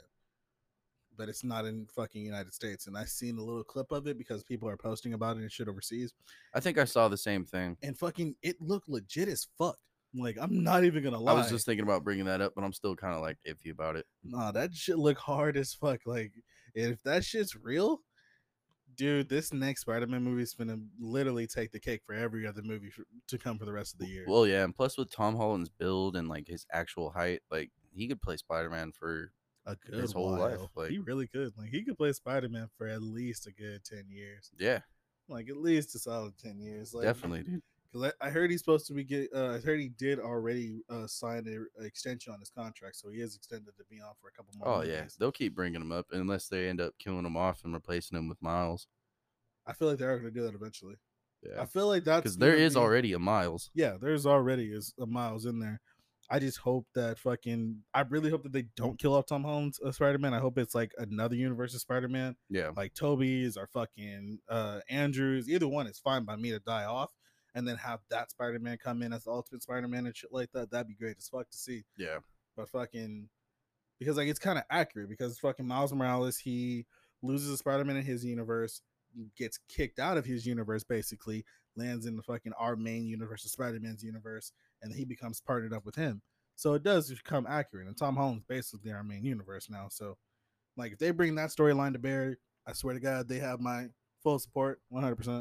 but it's not in fucking United States. And I seen a little clip of it because people are posting about it and shit overseas. I think I saw the same thing. And fucking, it looked legit as fuck. Like, I'm not even gonna lie. I was just thinking about bringing that up, but I'm still kind of like iffy about it. Nah, that shit look hard as fuck. Like, if that shit's real, dude, this next Spider-Man movie is gonna literally take the cake for every other movie to come for the rest of the year. Well, yeah, and plus with Tom Holland's build and like his actual height, like he could play Spider-Man for his whole life. Like he really could. Like he could play Spider-Man for at least a good 10 years. Yeah, like at least a solid 10 years. Like, definitely, dude. Because I heard he's supposed to be I heard he did already sign an extension on his contract, so he is extended to be on for a couple more. Oh yeah, they'll keep bringing him up unless they end up killing him off and replacing him with Miles. I feel like they're going to do that eventually. Yeah, I feel like that's because there is already a Miles. Yeah, there's already a Miles in there. I just hope that I really hope that they don't kill off Tom Holland's Spider-Man. I hope it's like another universe of Spider-Man. Yeah, like Toby's or fucking Andrew's. Either one is fine by me to die off. And then have that Spider-Man come in as the Ultimate Spider-Man and shit like that. That'd be great as fuck to see. Yeah. But fucking, because like it's kind of accurate because fucking Miles Morales, he loses a Spider-Man in his universe, gets kicked out of his universe basically, lands in the fucking our main universe of Spider-Man's universe, and he becomes partnered up with him. So it does become accurate. And Tom Holland's basically our main universe now. So like if they bring that storyline to bear, I swear to God, they have my full support, 100%.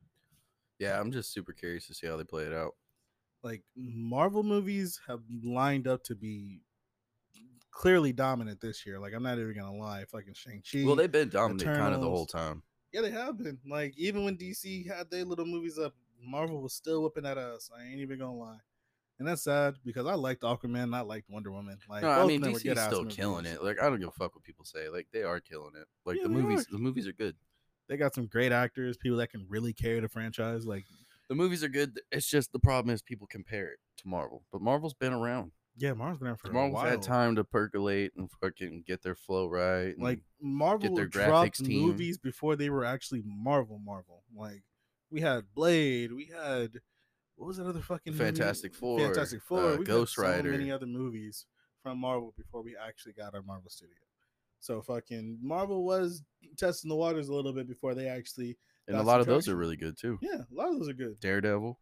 Yeah, I'm just super curious to see how they play it out. Like Marvel movies have lined up to be clearly dominant this year. Like I'm not even gonna lie, fucking Shang-Chi. Well, they've been dominant kind of the whole time. Yeah, they have been. Like even when DC had their little movies up, Marvel was still whipping at us. I ain't even gonna lie, and that's sad because I liked Aquaman, I liked Wonder Woman. Like, no, I mean DC's still killing it. Like I don't give a fuck what people say. Like they are killing it. Like yeah, the movies are good. They got some great actors, people that can really carry the franchise. Like the movies are good. It's just the problem is people compare it to Marvel, but Marvel's been around. Yeah, Marvel's been around for Marvel's a while. Had time to percolate and fucking get their flow right. Like Marvel get their dropped movies before they were actually Marvel. Like we had Blade, we had what was that other fucking Fantastic movie? Fantastic Four, we Ghost Rider, so many other movies from Marvel before we actually got our Marvel studio. So fucking Marvel was testing the waters a little bit before they actually. And a lot of those are really good too. Yeah, a lot of those are good. Daredevil.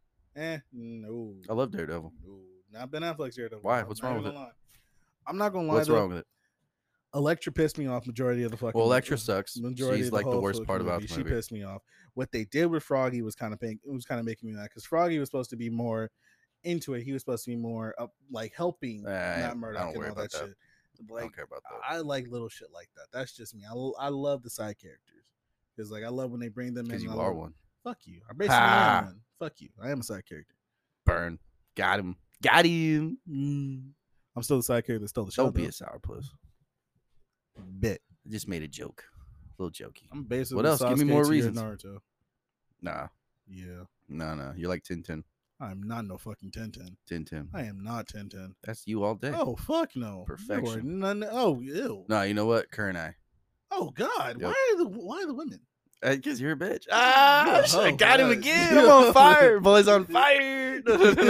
No. I love Daredevil. No, not Ben Affleck's Daredevil. Why? What's wrong with it? I'm not gonna lie. What's wrong with it? Elektra pissed me off majority of the fucking. Well, Elektra sucks. She's like the worst part about the movie. She pissed me off. What they did with Froggy was kind of making me mad because Froggy was supposed to be more into it, he was supposed to be more like helping Matt I Murdock don't and worry all that about that. shit. I Like don't care about that. I like little shit like that. That's just me. I love the side characters because like I love when they bring them in. Because you I are love- one. Fuck you. I basically am one. Fuck you. I am a side character. Burn. Got him. Got him. I'm still the side character that stole the show. Don't be though. a sourpuss. Bit. I just made a joke. A little jokey. I'm basically What else? Give me Sasuke more to your reasons. Naruto. Nah. Yeah. No. You're like Tintin. I'm not no fucking Tintin. Tintin. I am not Tintin. That's you all day. Oh fuck no. Perfection. None. Oh ew. No, you know what? Kurenai. Oh god. Yep. Why are the women? Because you're a bitch. Ah, Oh, I got him God. again. I'm on fire. Boy's on fire.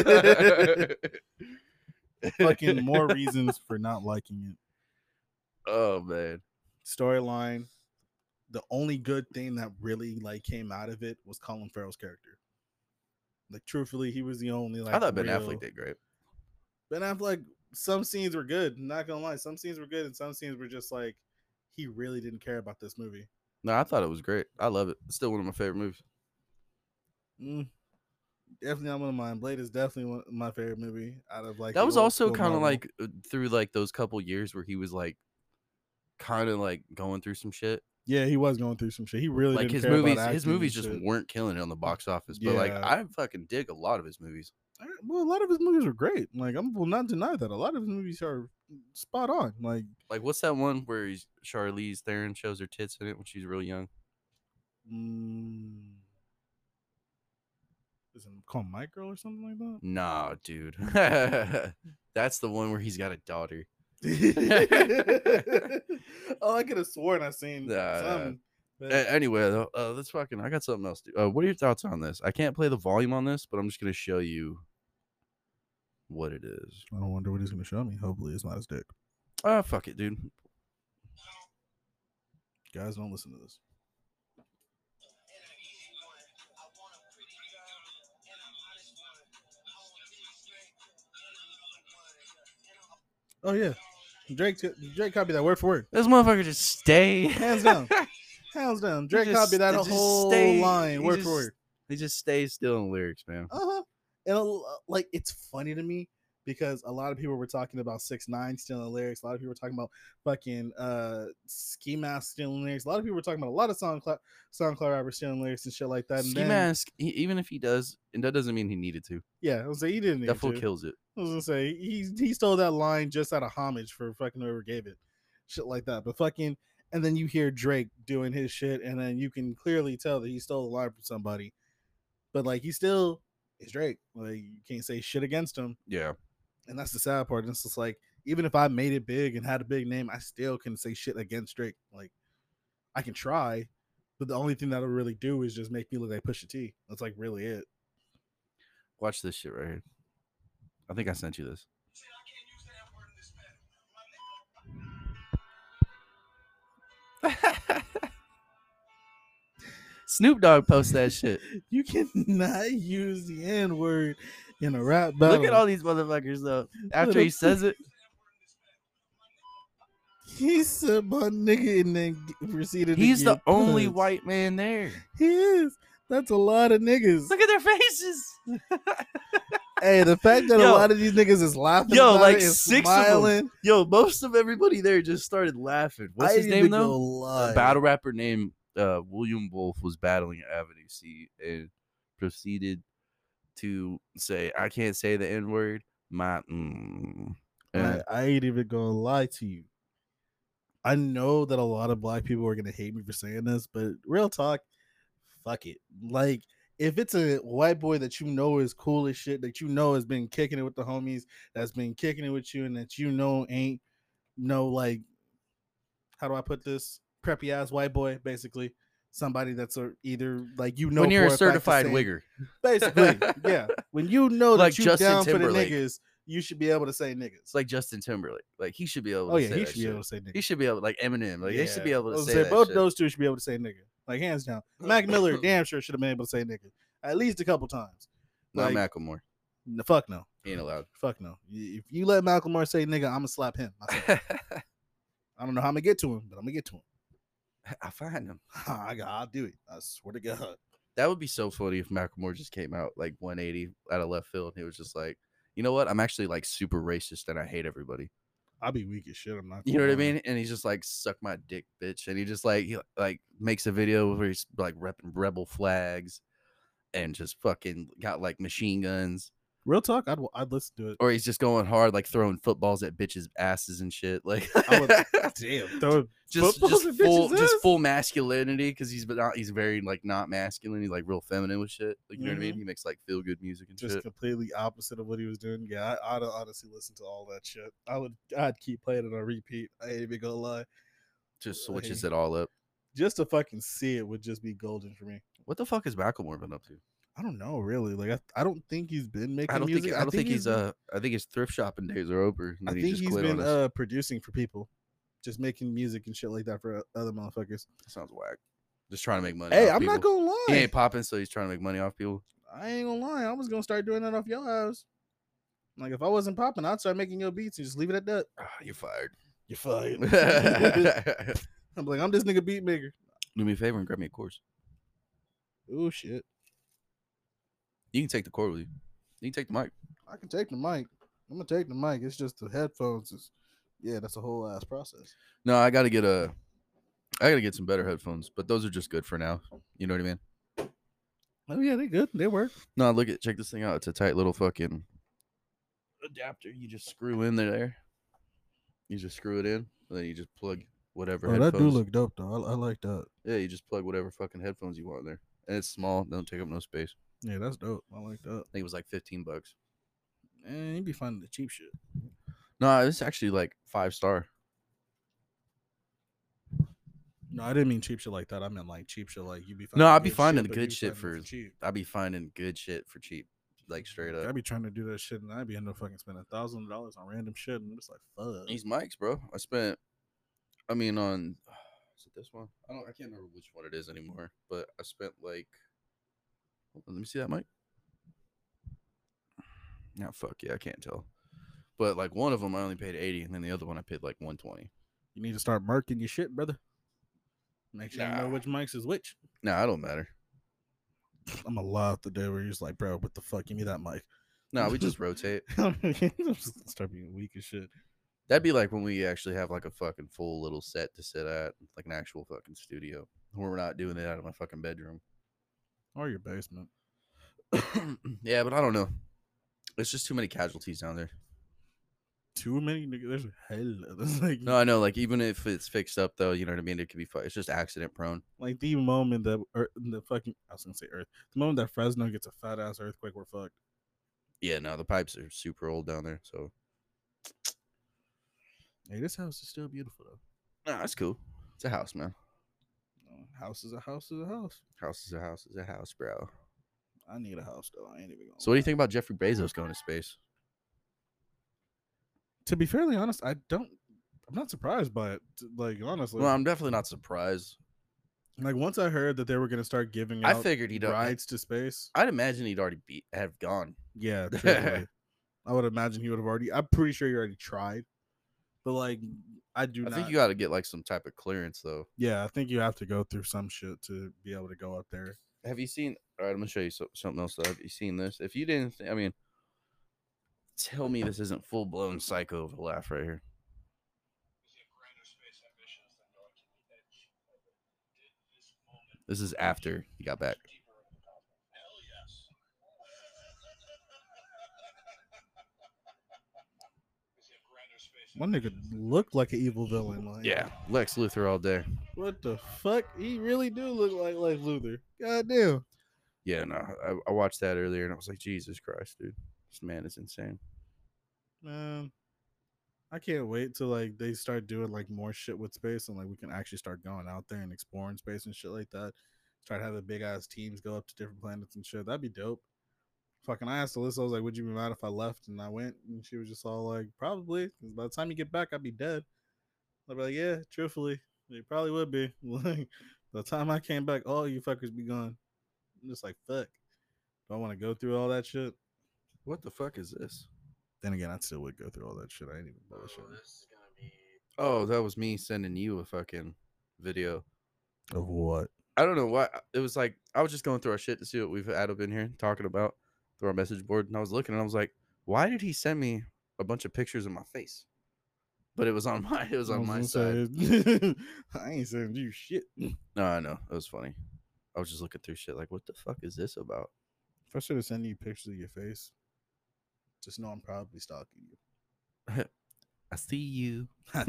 Fucking more reasons for not liking it. Oh man. Storyline. The only good thing that really like came out of it was Colin Farrell's character. Like truthfully, he was the only like. I thought Ben real... Affleck did great. Ben Affleck. Some scenes were good. Not gonna lie, some scenes were good, and some scenes were just like he really didn't care about this movie. No, I thought it was great. I love it. It's still one of my favorite movies. Definitely not one of mine. Blade is definitely one of my favorite movie out of like. That was also kind of Marvel. like through like those couple years where he was like kind of like going through some shit. Yeah, he was going through some shit. He really Like didn't his care movies, about his acting movies and just shit. weren't killing it on the box office. But like Yeah. I fucking dig a lot of his movies. Well, a lot of his movies are great. Like I will not deny that. A lot of his movies are spot on. Like what's that one where Charlize Theron shows her tits in it when she's real young? is it called Mike Girl or something like that? Nah, dude. That's the one where he's got a daughter. Oh, I could have sworn I seen Nah. some. But Anyway, though, let's fucking. I got something else. What are your thoughts on this? I can't play the volume on this, but I'm just gonna show you what it is. I don't wonder what he's gonna show me. Hopefully, it's not his dick. Fuck it, dude. Guys, don't listen to this. Oh yeah, Drake copied that word for word. This motherfucker just stay. Hands down. Hands down. Drake just- copied that it just whole stay- line he word just- for word. He just stays still in the lyrics, man. And like it's funny to me because a lot of people were talking about 6ix9ine stealing lyrics. A lot of people were talking about fucking Ski Mask stealing lyrics. A lot of people were talking about a lot of SoundCloud rappers stealing lyrics and shit like that. And Ski then, Mask, even if he does, and that doesn't mean he needed to. yeah, I was say he didn't. That Need fool to. kills it. I was gonna say he stole that line just out of homage for fucking whoever gave it, shit like that. But fucking, and then you hear Drake doing his shit, and then you can clearly tell that he stole a line from somebody. But like he still is Drake. Like you can't say shit against him, Yeah. and that's the sad part. It's just like even if I made it big and had a big name, I still can say shit against Drake. Like I can try, but the only thing that'll really do is just make me look like Pusha T. That's like really it. Watch this shit right here. I think I sent you this. Snoop Dogg post that shit. You cannot use the N word in a rap battle. Look at all these motherfuckers though. After he says it, He said my nigga and then proceeded. he's to the get only punched. white man there. He is. That's a lot of niggas. Look at their faces. Hey, the fact that a Yo. lot of these niggas is laughing, Yo, about like it and 6 of 'em. smiling. Yo, most of everybody there just started laughing. What's I his ain't name even though? gonna lie. A battle rapper named William Wolf was battling at Avenue C and proceeded to say, "I can't say the N word." And I ain't even gonna lie to you. I know that a lot of black people are gonna hate me for saying this, but real talk, fuck it. Like, if it's a white boy that you know is cool as shit, that you know has been kicking it with the homies, that's been kicking it with you, and that you know ain't no like, how do I put this? Preppy ass white boy, basically. Somebody that's either like you know when you're for a fact the certified same- wigger, basically, yeah. When you know Like that you Justin down Timberlake. for the niggas, you should be able to say niggas. it's like Justin Timberlake. Like he should be able. Oh to yeah, say he that should be shit. able to say niggas. He should be able, like Eminem. Like they should be able I to was say gonna that both shit. those two should be able to say nigga. Like hands down. Mac Miller damn sure should have been able to say nigga at least a couple times. Not Like, Macklemore. fuck no, He ain't allowed. fuck no. If you let Macklemore say nigga, I'm gonna slap him. myself. I don't know how I'm gonna get to him, but I'm gonna get to him. I find him. I'll do it. I swear to God. That would be so funny if Macklemore just came out like 180 out of left field. And he was just like, you know what? I'm actually like super racist and I hate everybody. I'd be weak as shit. I'm not. You know what I mean? And he's just like, suck my dick, bitch. And he just like, he like makes a video where he's like repping rebel flags and just fucking got like machine guns. Real talk, I'd listen to it. Or he's just going hard, like throwing footballs at bitches' asses and shit. Like, Damn, throwing just footballs at full, bitches' just ass? full masculinity because he's very like not masculine. He's like real feminine with shit. Like, you know what I mean? He makes like feel good music and Just shit. completely opposite of what he was doing. Yeah, I'd honestly listen to all that shit. I'd keep playing it on repeat. I ain't even gonna lie. Just switches it all up. Just to fucking see it would just be golden for me. What the fuck has Macklemore been up to? I don't know, really. Like, I don't think he's been making I don't music. think I don't think he's I think his thrift shopping days are over. I think he's been producing for people, just making music and shit like that for other motherfuckers. That sounds whack. Just trying to make money. Hey, off I'm people. not gonna lie. He ain't popping, so he's trying to make money off people. I ain't gonna lie. I was gonna start doing that off your ass. Like, if I wasn't popping, I'd start making your beats and just leave it at that. You're fired. You're fired. I'm like, I'm this nigga beat maker. Do me a favor and grab me a course. Oh shit. You can take the cord with you. You can take the mic. I can take the mic. I'm gonna take the mic. It's just the headphones. Yeah, that's a whole ass process. No, I gotta get some better headphones, but those are just good for now. You know what I mean? Oh yeah, they good. They work. No, check this thing out. It's a tight little fucking adapter. You just screw in there. You just screw it in, and then you just plug whatever. Oh, headphones. that do look dope though. I like that. Yeah, you just plug whatever fucking headphones you want in there, and it's small. Don't take up no space. Yeah, that's dope. I like that. I think it was like $15. And you be finding the cheap shit. No, it's actually like 5-star. No, I didn't mean cheap shit like that. I meant like cheap shit like you be. No, I'd be good finding shit, good but shit you for cheap. I'd be finding good shit for cheap, like straight up. I'd be trying to do that shit, and I'd be ending up fucking spending $1,000 on random shit, and I'm just like, fuck. These mics, bro. I mean, on is it this one? I can't remember which one it is anymore. But I spent like, hold on, let me see that mic. No, fuck yeah, I can't tell. But like one of them I only paid 80, and then the other one I paid like 120. You need to start marking your shit, brother. Make sure you know which mics is which. Nah, it don't matter. I'm gonna lie out the day where you're just like, bro, what the fuck? Give me that mic. No, we just rotate. Start being weak as shit. That'd be like when we actually have like a fucking full little set to sit at, like an actual fucking studio, where we're not doing it out of my fucking bedroom or your basement. Yeah, but I don't know. It's just too many casualties down there. Too many niggas. There's hell. There's like, no, I know. Like even if it's fixed up, though, you know what I mean. It could be. It's just accident prone. Like the moment that the fucking I was gonna say Earth. The moment that Fresno gets a fat ass earthquake, we're fucked. Yeah, no, the pipes are super old down there. So, hey, this house is still beautiful though. Nah, that's cool. It's a house, man. House is a house is a house. House is a house is a house, bro. I need a house though. I ain't even going. So, what do you think about Jeffrey Bezos going to space? To be fairly honest, I'm not surprised by it. Like honestly, well, I'm definitely not surprised. Like once I heard that they were gonna start giving I out figured he'd rides to space. I'd imagine he'd already have gone. Yeah, truthfully. I would imagine he would have already. I'm pretty sure he already tried, but like I think you got to get like some type of clearance though. Yeah, I think you have to go through some shit to be able to go up there. Have you seen? All right, I'm gonna show you something else. Though. Have you seen this? If you didn't, I mean, tell me this isn't full blown psycho of a laugh right here. This is after he got back. One nigga looked like an evil villain. Like, yeah, Lex Luthor all day. What the fuck? He really do look like Lex Luthor. God damn. Yeah, no, I watched that earlier and I was like, Jesus Christ, dude, this man is insane. Man, I can't wait till like they start doing like more shit with space and like we can actually start going out there and exploring space and shit like that. Start having big ass teams go up to different planets and shit. That'd be dope. Fucking, I asked Alyssa, I was like, would you be mad if I left? And I went, and she was just all like, probably. Because by the time you get back, I'd be dead. I'd be like, yeah, truthfully, you probably would be. Like, by the time I came back, all you fuckers be gone. I'm just like, fuck. Do I want to go through all that shit? What the fuck is this? Then again, I still would go through all that shit. I ain't even bullshit. This is gonna be... Oh, that was me sending you a fucking video. Of what? I don't know why. It was like I was just going through our shit to see what we've had up in here talking about through our message board, and I was looking, and I was like, why did he send me a bunch of pictures of my face? But it was on I was my gonna side. say, I ain't sending you shit. No, I know it was funny. I was just looking through shit like, what the fuck is this about? If I should have sent you pictures of your face, just know I'm probably stalking you. I see you. I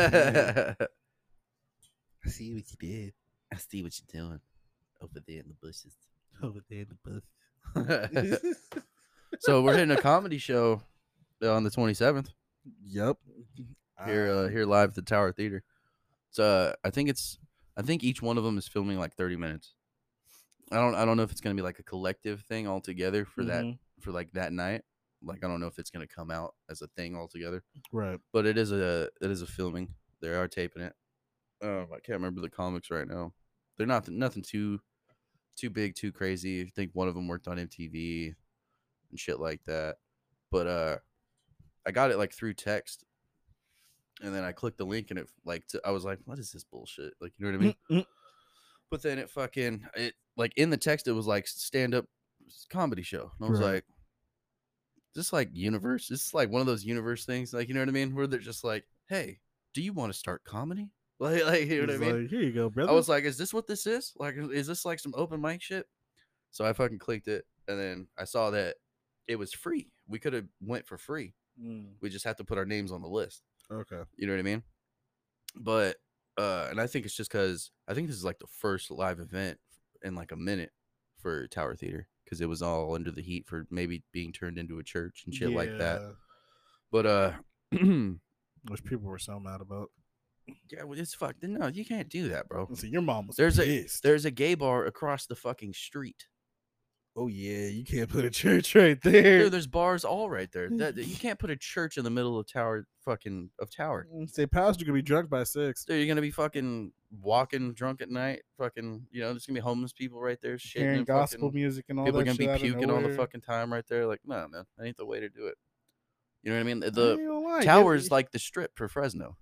I see what you did. I see what you're doing over there in the bushes. Over there in the bus. So we're hitting a comedy show on the 27th Yep. here live at the Tower Theater. So I think each one of them is filming like 30 minutes. I don't know if it's gonna be like a collective thing altogether for that night. Like I don't know if it's gonna come out as a thing altogether. Right. But it is a filming. They are taping it. I can't remember the comics right now. They're nothing too big, too crazy. I think one of them worked on MTV and shit like that. But I got it like through text, and then I clicked the link, and it I was like, what is this bullshit? Like, you know what I mean? But then it like in the text it was like stand up comedy show, and I was like, this like universe. This is like one of those universe things, like, you know what I mean, where they're just like, hey, do you want to start comedy? Like you know what I mean? Like, here you go, brother. I was like, is this what this is? Like, is this like some open mic shit? So I fucking clicked it, and then I saw that it was free. We could have went for free. We just have to put our names on the list. Okay. You know what I mean? But and I think it's just because I think this is like the first live event in like a minute for Tower Theater, because it was all under the heat for maybe being turned into a church and shit like that. But which people were so mad about. Yeah, well, it's fucked. No, you can't do that, bro. So your mom was pissed. There's a gay bar across the fucking street. Oh yeah, you can't put a church right there. Dude, there's bars all right there. You can't put a church in the middle of Tower. Say pastor gonna be drunk by 6. Dude, you're gonna be fucking walking drunk at night. Fucking, there's gonna be homeless people right there, hearing gospel music and all that. People are gonna be puking all the fucking time right there. Like, no, man, that ain't the way to do it. You know what I mean? The Tower's like the Strip for Fresno.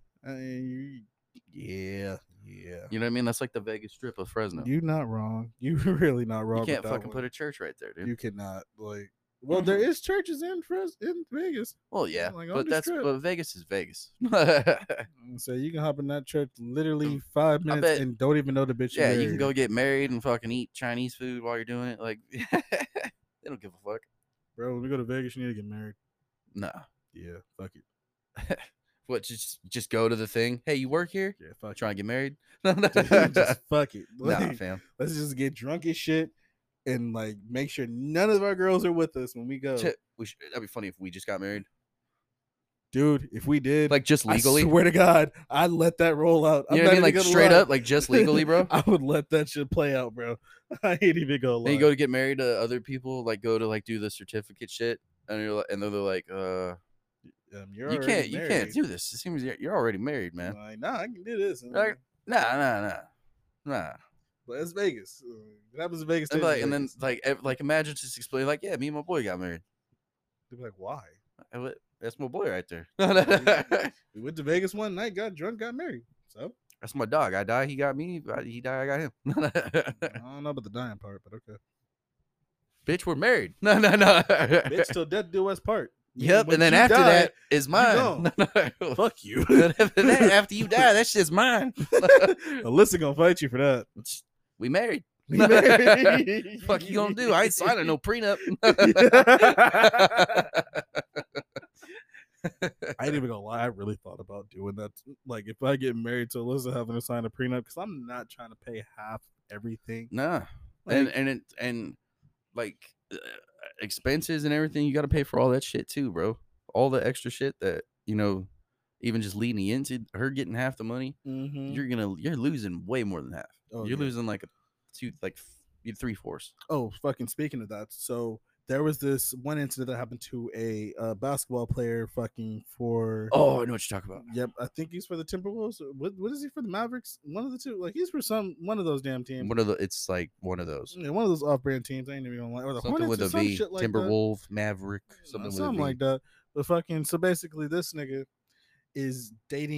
Yeah. You know what I mean? That's like the Vegas Strip of Fresno. You're not wrong. You're really not wrong. You can't fucking put a church right there, dude. You cannot. Like, well, there is churches in Vegas. Well, yeah, like, but Vegas is Vegas. So you can hop in that church literally 5 minutes and don't even know the bitch. Yeah, you can go get married and fucking eat Chinese food while you're doing it. Like, they don't give a fuck. Bro, when we go to Vegas, you need to get married. Nah. Yeah, fuck it. What, just go to the thing? Hey, you work here? Yeah, fuck. Trying to get married? Just fuck it. Nah, fam. Let's just get drunk as shit and like make sure none of our girls are with us when we go. That'd be funny if we just got married. Dude, if we did, like, just legally, I swear to God, I'd let that roll out. You know what I mean? Like, straight up, like, just legally, bro. I would let that shit play out, bro. I ain't even gonna lie. Then you go to get married to other people, like, go to like do the certificate shit, and they're like, you can't do this. It seems you're already married, man. Like, nah, I can do this. Like, nah. But it's Vegas. It happens in Vegas. And then like imagine just explain, like, yeah, me and my boy got married. They'd be like, why? That's my boy right there. We went to Vegas one night, got drunk, got married. So that's my dog. I die, he got me. He died, I got him. I don't know about the dying part, but okay. Bitch, we're married. No. Bitch, till death do us part. Yep, and then after that is mine. Fuck you. After you die, that shit's mine. Alyssa gonna fight you for that. We married. Fuck you gonna do? I ain't signing no prenup. I ain't even gonna lie. I really thought about doing that. Like, if I get married to Alyssa, having to sign a prenup, because I'm not trying to pay half everything. Nah, like, and like expenses and everything, you got to pay for all that shit too, bro. All the extra shit that, even just leading into her getting half the money, you're losing way more than half. You're losing like 3/4. Oh, fucking speaking of that, so there was this one incident that happened to a basketball player for. Oh, I know what you're talking about. Yep, I think he's for the Timberwolves. What is he for, the Mavericks? One of the two. Like, he's for one of those damn teams. It's like one of those. Yeah, one of those off-brand teams. I ain't even gonna lie. Or the something Hornets with or a V. Shit like Timberwolf, that. Maverick, something like that. But fucking, so basically, this nigga is dating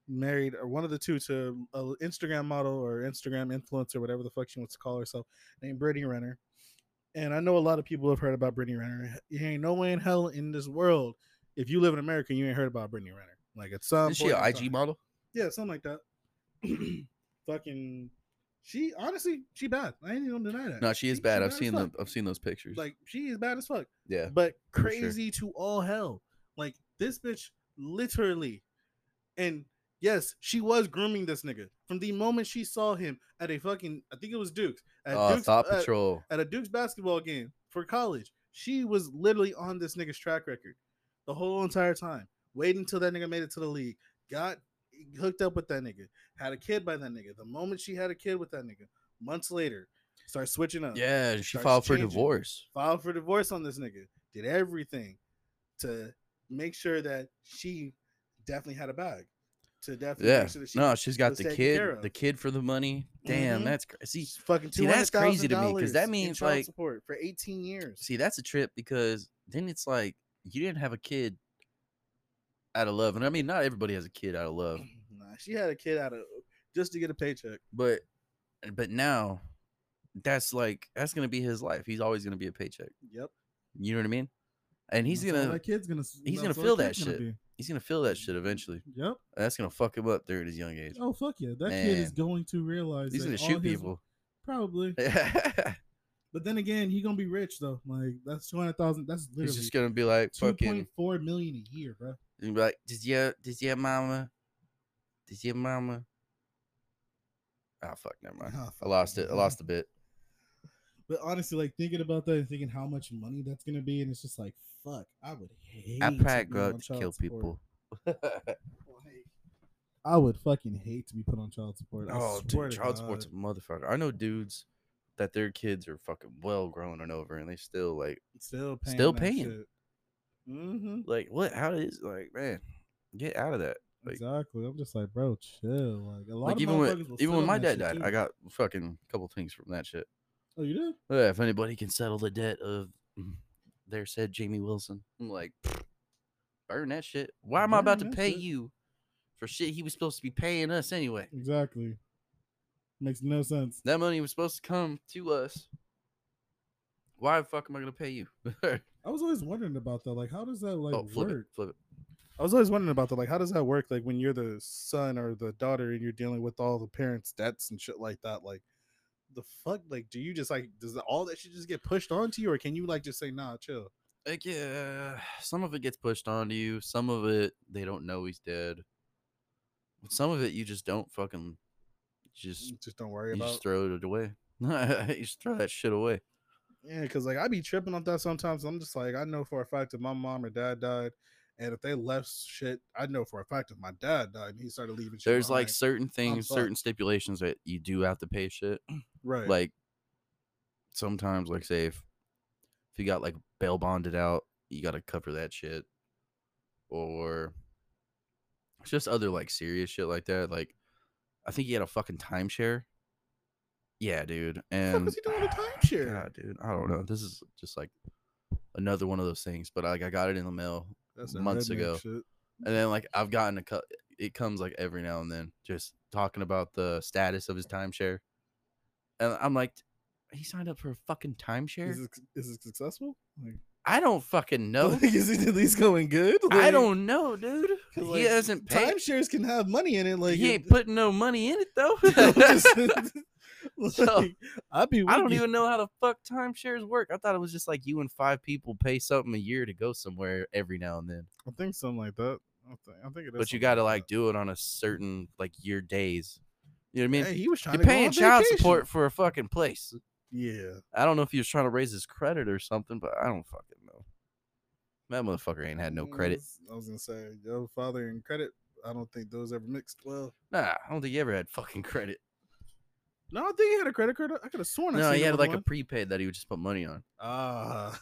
married, or one of the two, to an Instagram model or Instagram influencer, whatever the fuck she wants to call herself, named Brittany Renner. And I know a lot of people have heard about Brittany Renner. You ain't no way in hell in this world, if you live in America, you ain't heard about Brittany Renner. Like at some Is she point an in IG time. model? Yeah, something like that. Fucking, she honestly, she bad. I ain't even gonna deny that. No, she is bad. She I've as seen fuck. them. I've seen those pictures. Like she is bad as fuck. Yeah, But for sure. crazy to all hell. Like this bitch literally, and yes, she was grooming this nigga from the moment she saw him at a fucking, I think it was Duke's, at Duke's, Thought Patrol. at a Duke's basketball game for college. She was literally on this nigga's track record the whole entire time, waiting until that nigga made it to the league, got hooked up with that nigga, had a kid by that nigga. The moment she had a kid with that nigga, months later, started switching up. Yeah, she starts filed for changing. divorce. Filed for divorce on this nigga. Did everything to make sure that she definitely had a bag. To definitely Yeah. make sure that she No, she's got was the taken kid. care of. The kid for the money. Damn, Mhm. that's crazy. Fucking See, that's crazy to me, 'cause that $200,000 means, in child like- support for 18 years. See, that's a trip because then it's like you didn't have a kid out of love, and I mean, not everybody has a kid out of love, Nah, she had a kid out of just to get a paycheck. but now that's gonna be his life. He's always gonna be a paycheck. Yep. You know what I mean? And he's That's all gonna that kid's gonna. he's gonna that's all feel that that kid's gonna shit. be. He's gonna feel that shit eventually. Yep. That's gonna fuck him up during his young age. Oh fuck yeah! That kid is Man. going to realize He's that gonna all shoot his- people. Probably. He's But then again, he gonna be rich though. Like that's 200,000. That's literally just gonna be like fucking. 2.4 million a year, bro. He'll be like, did your mama? Oh fuck, never mind. Oh, I fuck, lost it. I man. lost a bit. But honestly, like thinking about that and thinking how much money that's gonna be, and it's just like, fuck, I would hate. I to probably be grow on up to child kill support. people. I would fucking hate to be put on child support. I Oh, swear dude, to child God. support's a motherfucker. I know dudes that their kids are fucking well grown and over, and they still Still paying. Still that paying. shit. Mm-hmm. like what? How is like, man, get out of that. Like, Exactly. I'm just like, bro, chill. Like a lot like of even motherfuckers will when sit on my that dad shit, died, too. I got fucking a couple things from that shit. Oh, you did? Yeah, if anybody can settle the debt of their said Jamie Wilson, I'm like, burn that shit. Why am I about to Burn that pay shit. you for shit he was supposed to be paying us anyway? Exactly. Makes no sense. That money was supposed to come to us. Why the fuck am I gonna pay you? I was always wondering about that. Like, how does that like flip work? it, flip it. I was always wondering about that. Like, how does that work? Like, when you're the son or the daughter and you're dealing with all the parents' debts and shit like that. Like, the fuck? Like, do you just like does all that shit just get pushed onto you, or can you like just say nah, chill? Like, yeah, some of it gets pushed onto you. Some of it they don't know he's dead. Some of it you just don't fucking just don't worry you about. just throw it away. You just throw that shit away. Yeah, because like I be tripping on that sometimes. I'm just like, I know for a fact if my mom or dad died, and if they left shit, I know for a fact if my dad died and he started leaving shit. There's like behind, certain things, fucked. certain stipulations that you do have to pay shit. right? Like sometimes, like say if you got like bail bonded out, you got to cover that shit, or it's just other like serious shit like that. Like I think he had a fucking timeshare. Yeah, dude. what the And fuck was he doing with a timeshare? God, dude, I don't know. This is just like another one of those things. But like I got it in the mail That's that months redneck ago. shit. and then like I've gotten it comes like every now and then, just talking about the status of his timeshare, and I'm like, he signed up for a fucking timeshare. Is it successful? Like, I don't fucking know. is it at least going good? I Like, don't know, dude. 'cause, He like, hasn't paid. timeshares can have money in it. Like He ain't putting no money in it though. So, I'd be. I don't with you. even know how the fuck timeshares work. I thought it was just like you and 5 people pay something a year to go somewhere every now and then. I think something like that. I think it is. But you something got to like like do it on a certain like year days. You know what I mean? Hey, he was trying You're to go paying on child vacation. support for a fucking place. Yeah. I don't know if he was trying to raise his credit or something, but I don't fucking know. That motherfucker ain't had no credit. I was gonna say, your father and credit. I don't think those ever mixed well. Nah, I don't think he ever had fucking credit. No, I think he had a credit card. I could have sworn. I No, seen he him had with like a one. prepaid that he would just put money on. Ah.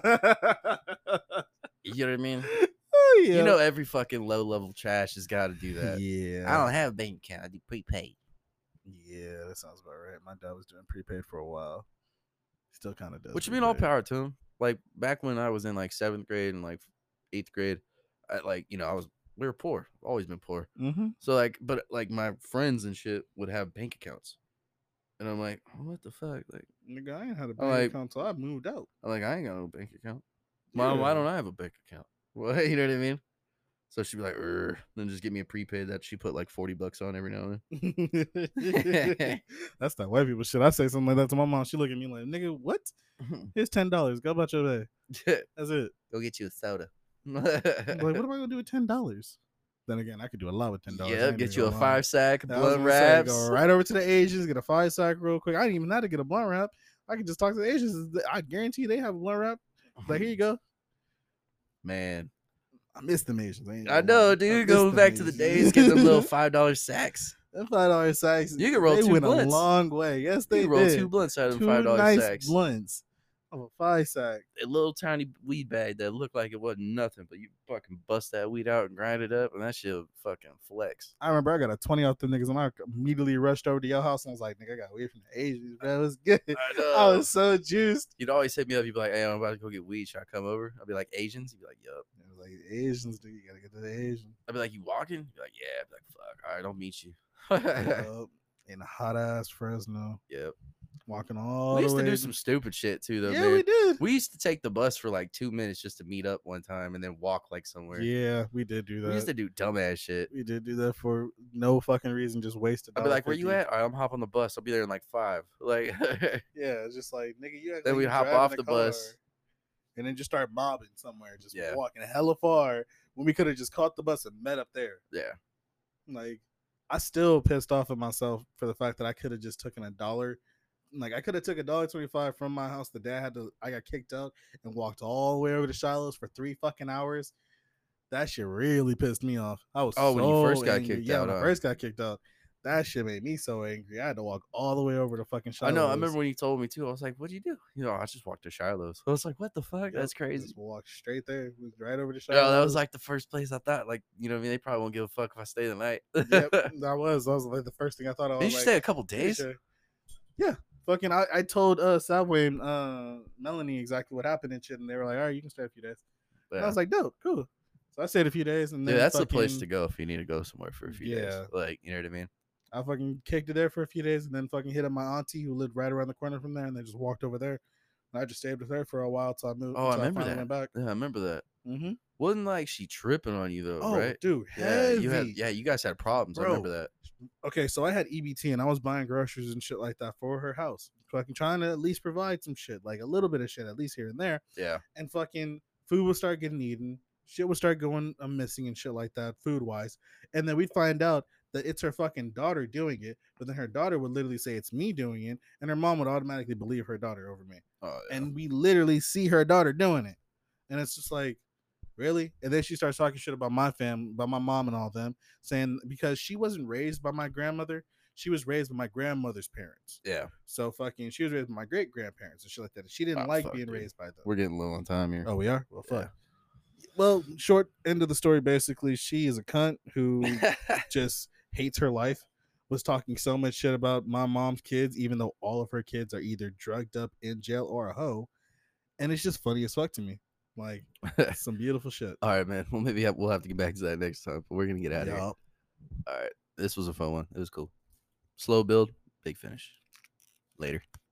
You know what I mean? Oh, yeah. You know, every fucking low level trash has got to do that. Yeah. I don't have a bank account. I do prepaid. Yeah, that sounds about right. My dad was doing prepaid for a while. Still kind of does. Which I mean, all prepaid. power to him. Like back when I was in like 7th grade and like 8th grade, I was we were poor, always been poor. Mm-hmm. So like, but like my friends and shit would have bank accounts, and I'm like, oh, what the fuck? Like, Nigga, I ain't had a I'm bank like, account until I moved out. I ain't got no bank account. Yeah. Why don't I have a bank account? Well, you know what I mean? So she'd be like, then just give me a prepaid that she put like $40 on every now and then. That's that white people shit. I say something like that to my mom. She look at me like, nigga, what? Here's $10. Go about your day. That's it. Go get you a soda. I'm like, what am I gonna do with $10? Then again, I could do a lot with $10. Yeah, get you a 5-sack I was blunt gonna say, wraps. go right over to the Asians, get a 5-sack real quick. I didn't even have to get a blunt wrap. I could just talk to the Asians. I guarantee they have a blunt wrap. Like, here you go. Man, I miss them Asians. I know, dude. Going back to the days, getting them little $5 sacks. Them $5 sacks. You can roll they 2 went blunts. a long way. Yes, they You can roll did. 2 blunts out of them 2 $5 nice sacks. blunts of a 5-sack. A little tiny weed bag that looked like it wasn't nothing, but you fucking bust that weed out and grind it up, and that shit would fucking flex. I remember I got a 20 off them niggas, and I immediately rushed over to your house and was like, nigga, I got weed from the Asians, bro. It was good. I know. I was so juiced. You'd always hit me up. You'd be like, hey, I'm about to go get weed. Should I come over? I'd be like, Asians? You'd be like, yup. It was like, Asians, dude, you gotta get to the Asian. I'd be like, you walking? You'd be like, yeah. I'd be like, fuck. All right, I'll meet you. In a hot ass Fresno. Yep. Walking all We the used way. to do some stupid shit too, though, yeah, man. we did. We used to take the bus for like 2 minutes just to meet up one time and then walk like somewhere. Yeah, we did do that. We used to do dumbass shit. We did do that for no fucking reason, just wasted. I'd be like, where you at? All right, I'm hopping on the bus. I'll be there in like 5. Like, Yeah, it's just like, nigga, you. Then we hop off the bus. and then just start mobbing somewhere, just Yeah. walking hella far when we could have just caught the bus and met up there. yeah. Like, I still pissed off at myself for the fact that I could have just taken $1. Like, I could have took $1.25 from my house. The dad I got kicked out and walked all the way over to Shiloh's for 3 fucking hours. That shit really pissed me off. I was Oh, when you so first got angry. kicked yeah, out, when I huh? first got kicked out. That shit made me so angry. I had to walk all the way over to fucking Shiloh's. I know. I remember when you told me too. I was like, what'd you do? You know, I just walked to Shiloh's. I was like, what the fuck? That's crazy. Just walked straight there. We was right over to Shiloh's. No, that was like the first place I thought. Like, you know what I mean? They probably won't give a fuck if I stay the night. Yep, that was like the first thing I thought. I was Did you like, stay a couple days? Sure. Yeah. Fucking, I told Subway and Melanie exactly what happened and shit, and they were like, all right, you can stay a few days. And I was like, dope, cool. So I stayed a few days, and then yeah, that's the place to go if you need to go somewhere for a few days. Yeah. Like, you know what I mean? I fucking kicked it there for a few days, and then fucking hit up my auntie who lived right around the corner from there, and then just walked over there. And I just stayed with her for a while till I moved. Oh, I until remember finally that. Went back. Yeah, I remember that. Mm-hmm. Wasn't like she tripping on you though, Oh, right? dude, Yeah, heavy. you guys had problems. I Bro. remember that. Okay, so I had EBT and I was buying groceries and shit like that for her house. Fucking trying to at least provide some shit, like a little bit of shit, at least here and there. Yeah. And fucking food would start getting eaten. Shit would start going missing and shit like that, food wise. And then we'd find out that it's her fucking daughter doing it. But then her daughter would literally say it's me doing it. And her mom would automatically believe her daughter over me. Oh, yeah. And we literally see her daughter doing it. And it's just like, really? And then she starts talking shit about my family, about my mom and all them, saying because she wasn't raised by my grandmother, she was raised by my grandmother's parents. Yeah. So fucking, she was raised by my great grandparents and shit like that. And she didn't like fuck, being dude. raised by them. We're getting low on time here. Oh, we are? Well, fuck. Yeah. Well, short end of the story, basically, she is a cunt who just hates her life. Was talking so much shit about my mom's kids, even though all of her kids are either drugged up in jail or a hoe. And it's just funny as fuck to me. Like, some beautiful shit. All right, man. Well, maybe we'll have to get back to that next time, but we're going to get out of here. Yup. All right. This was a fun one. It was cool. Slow build, big finish. Later.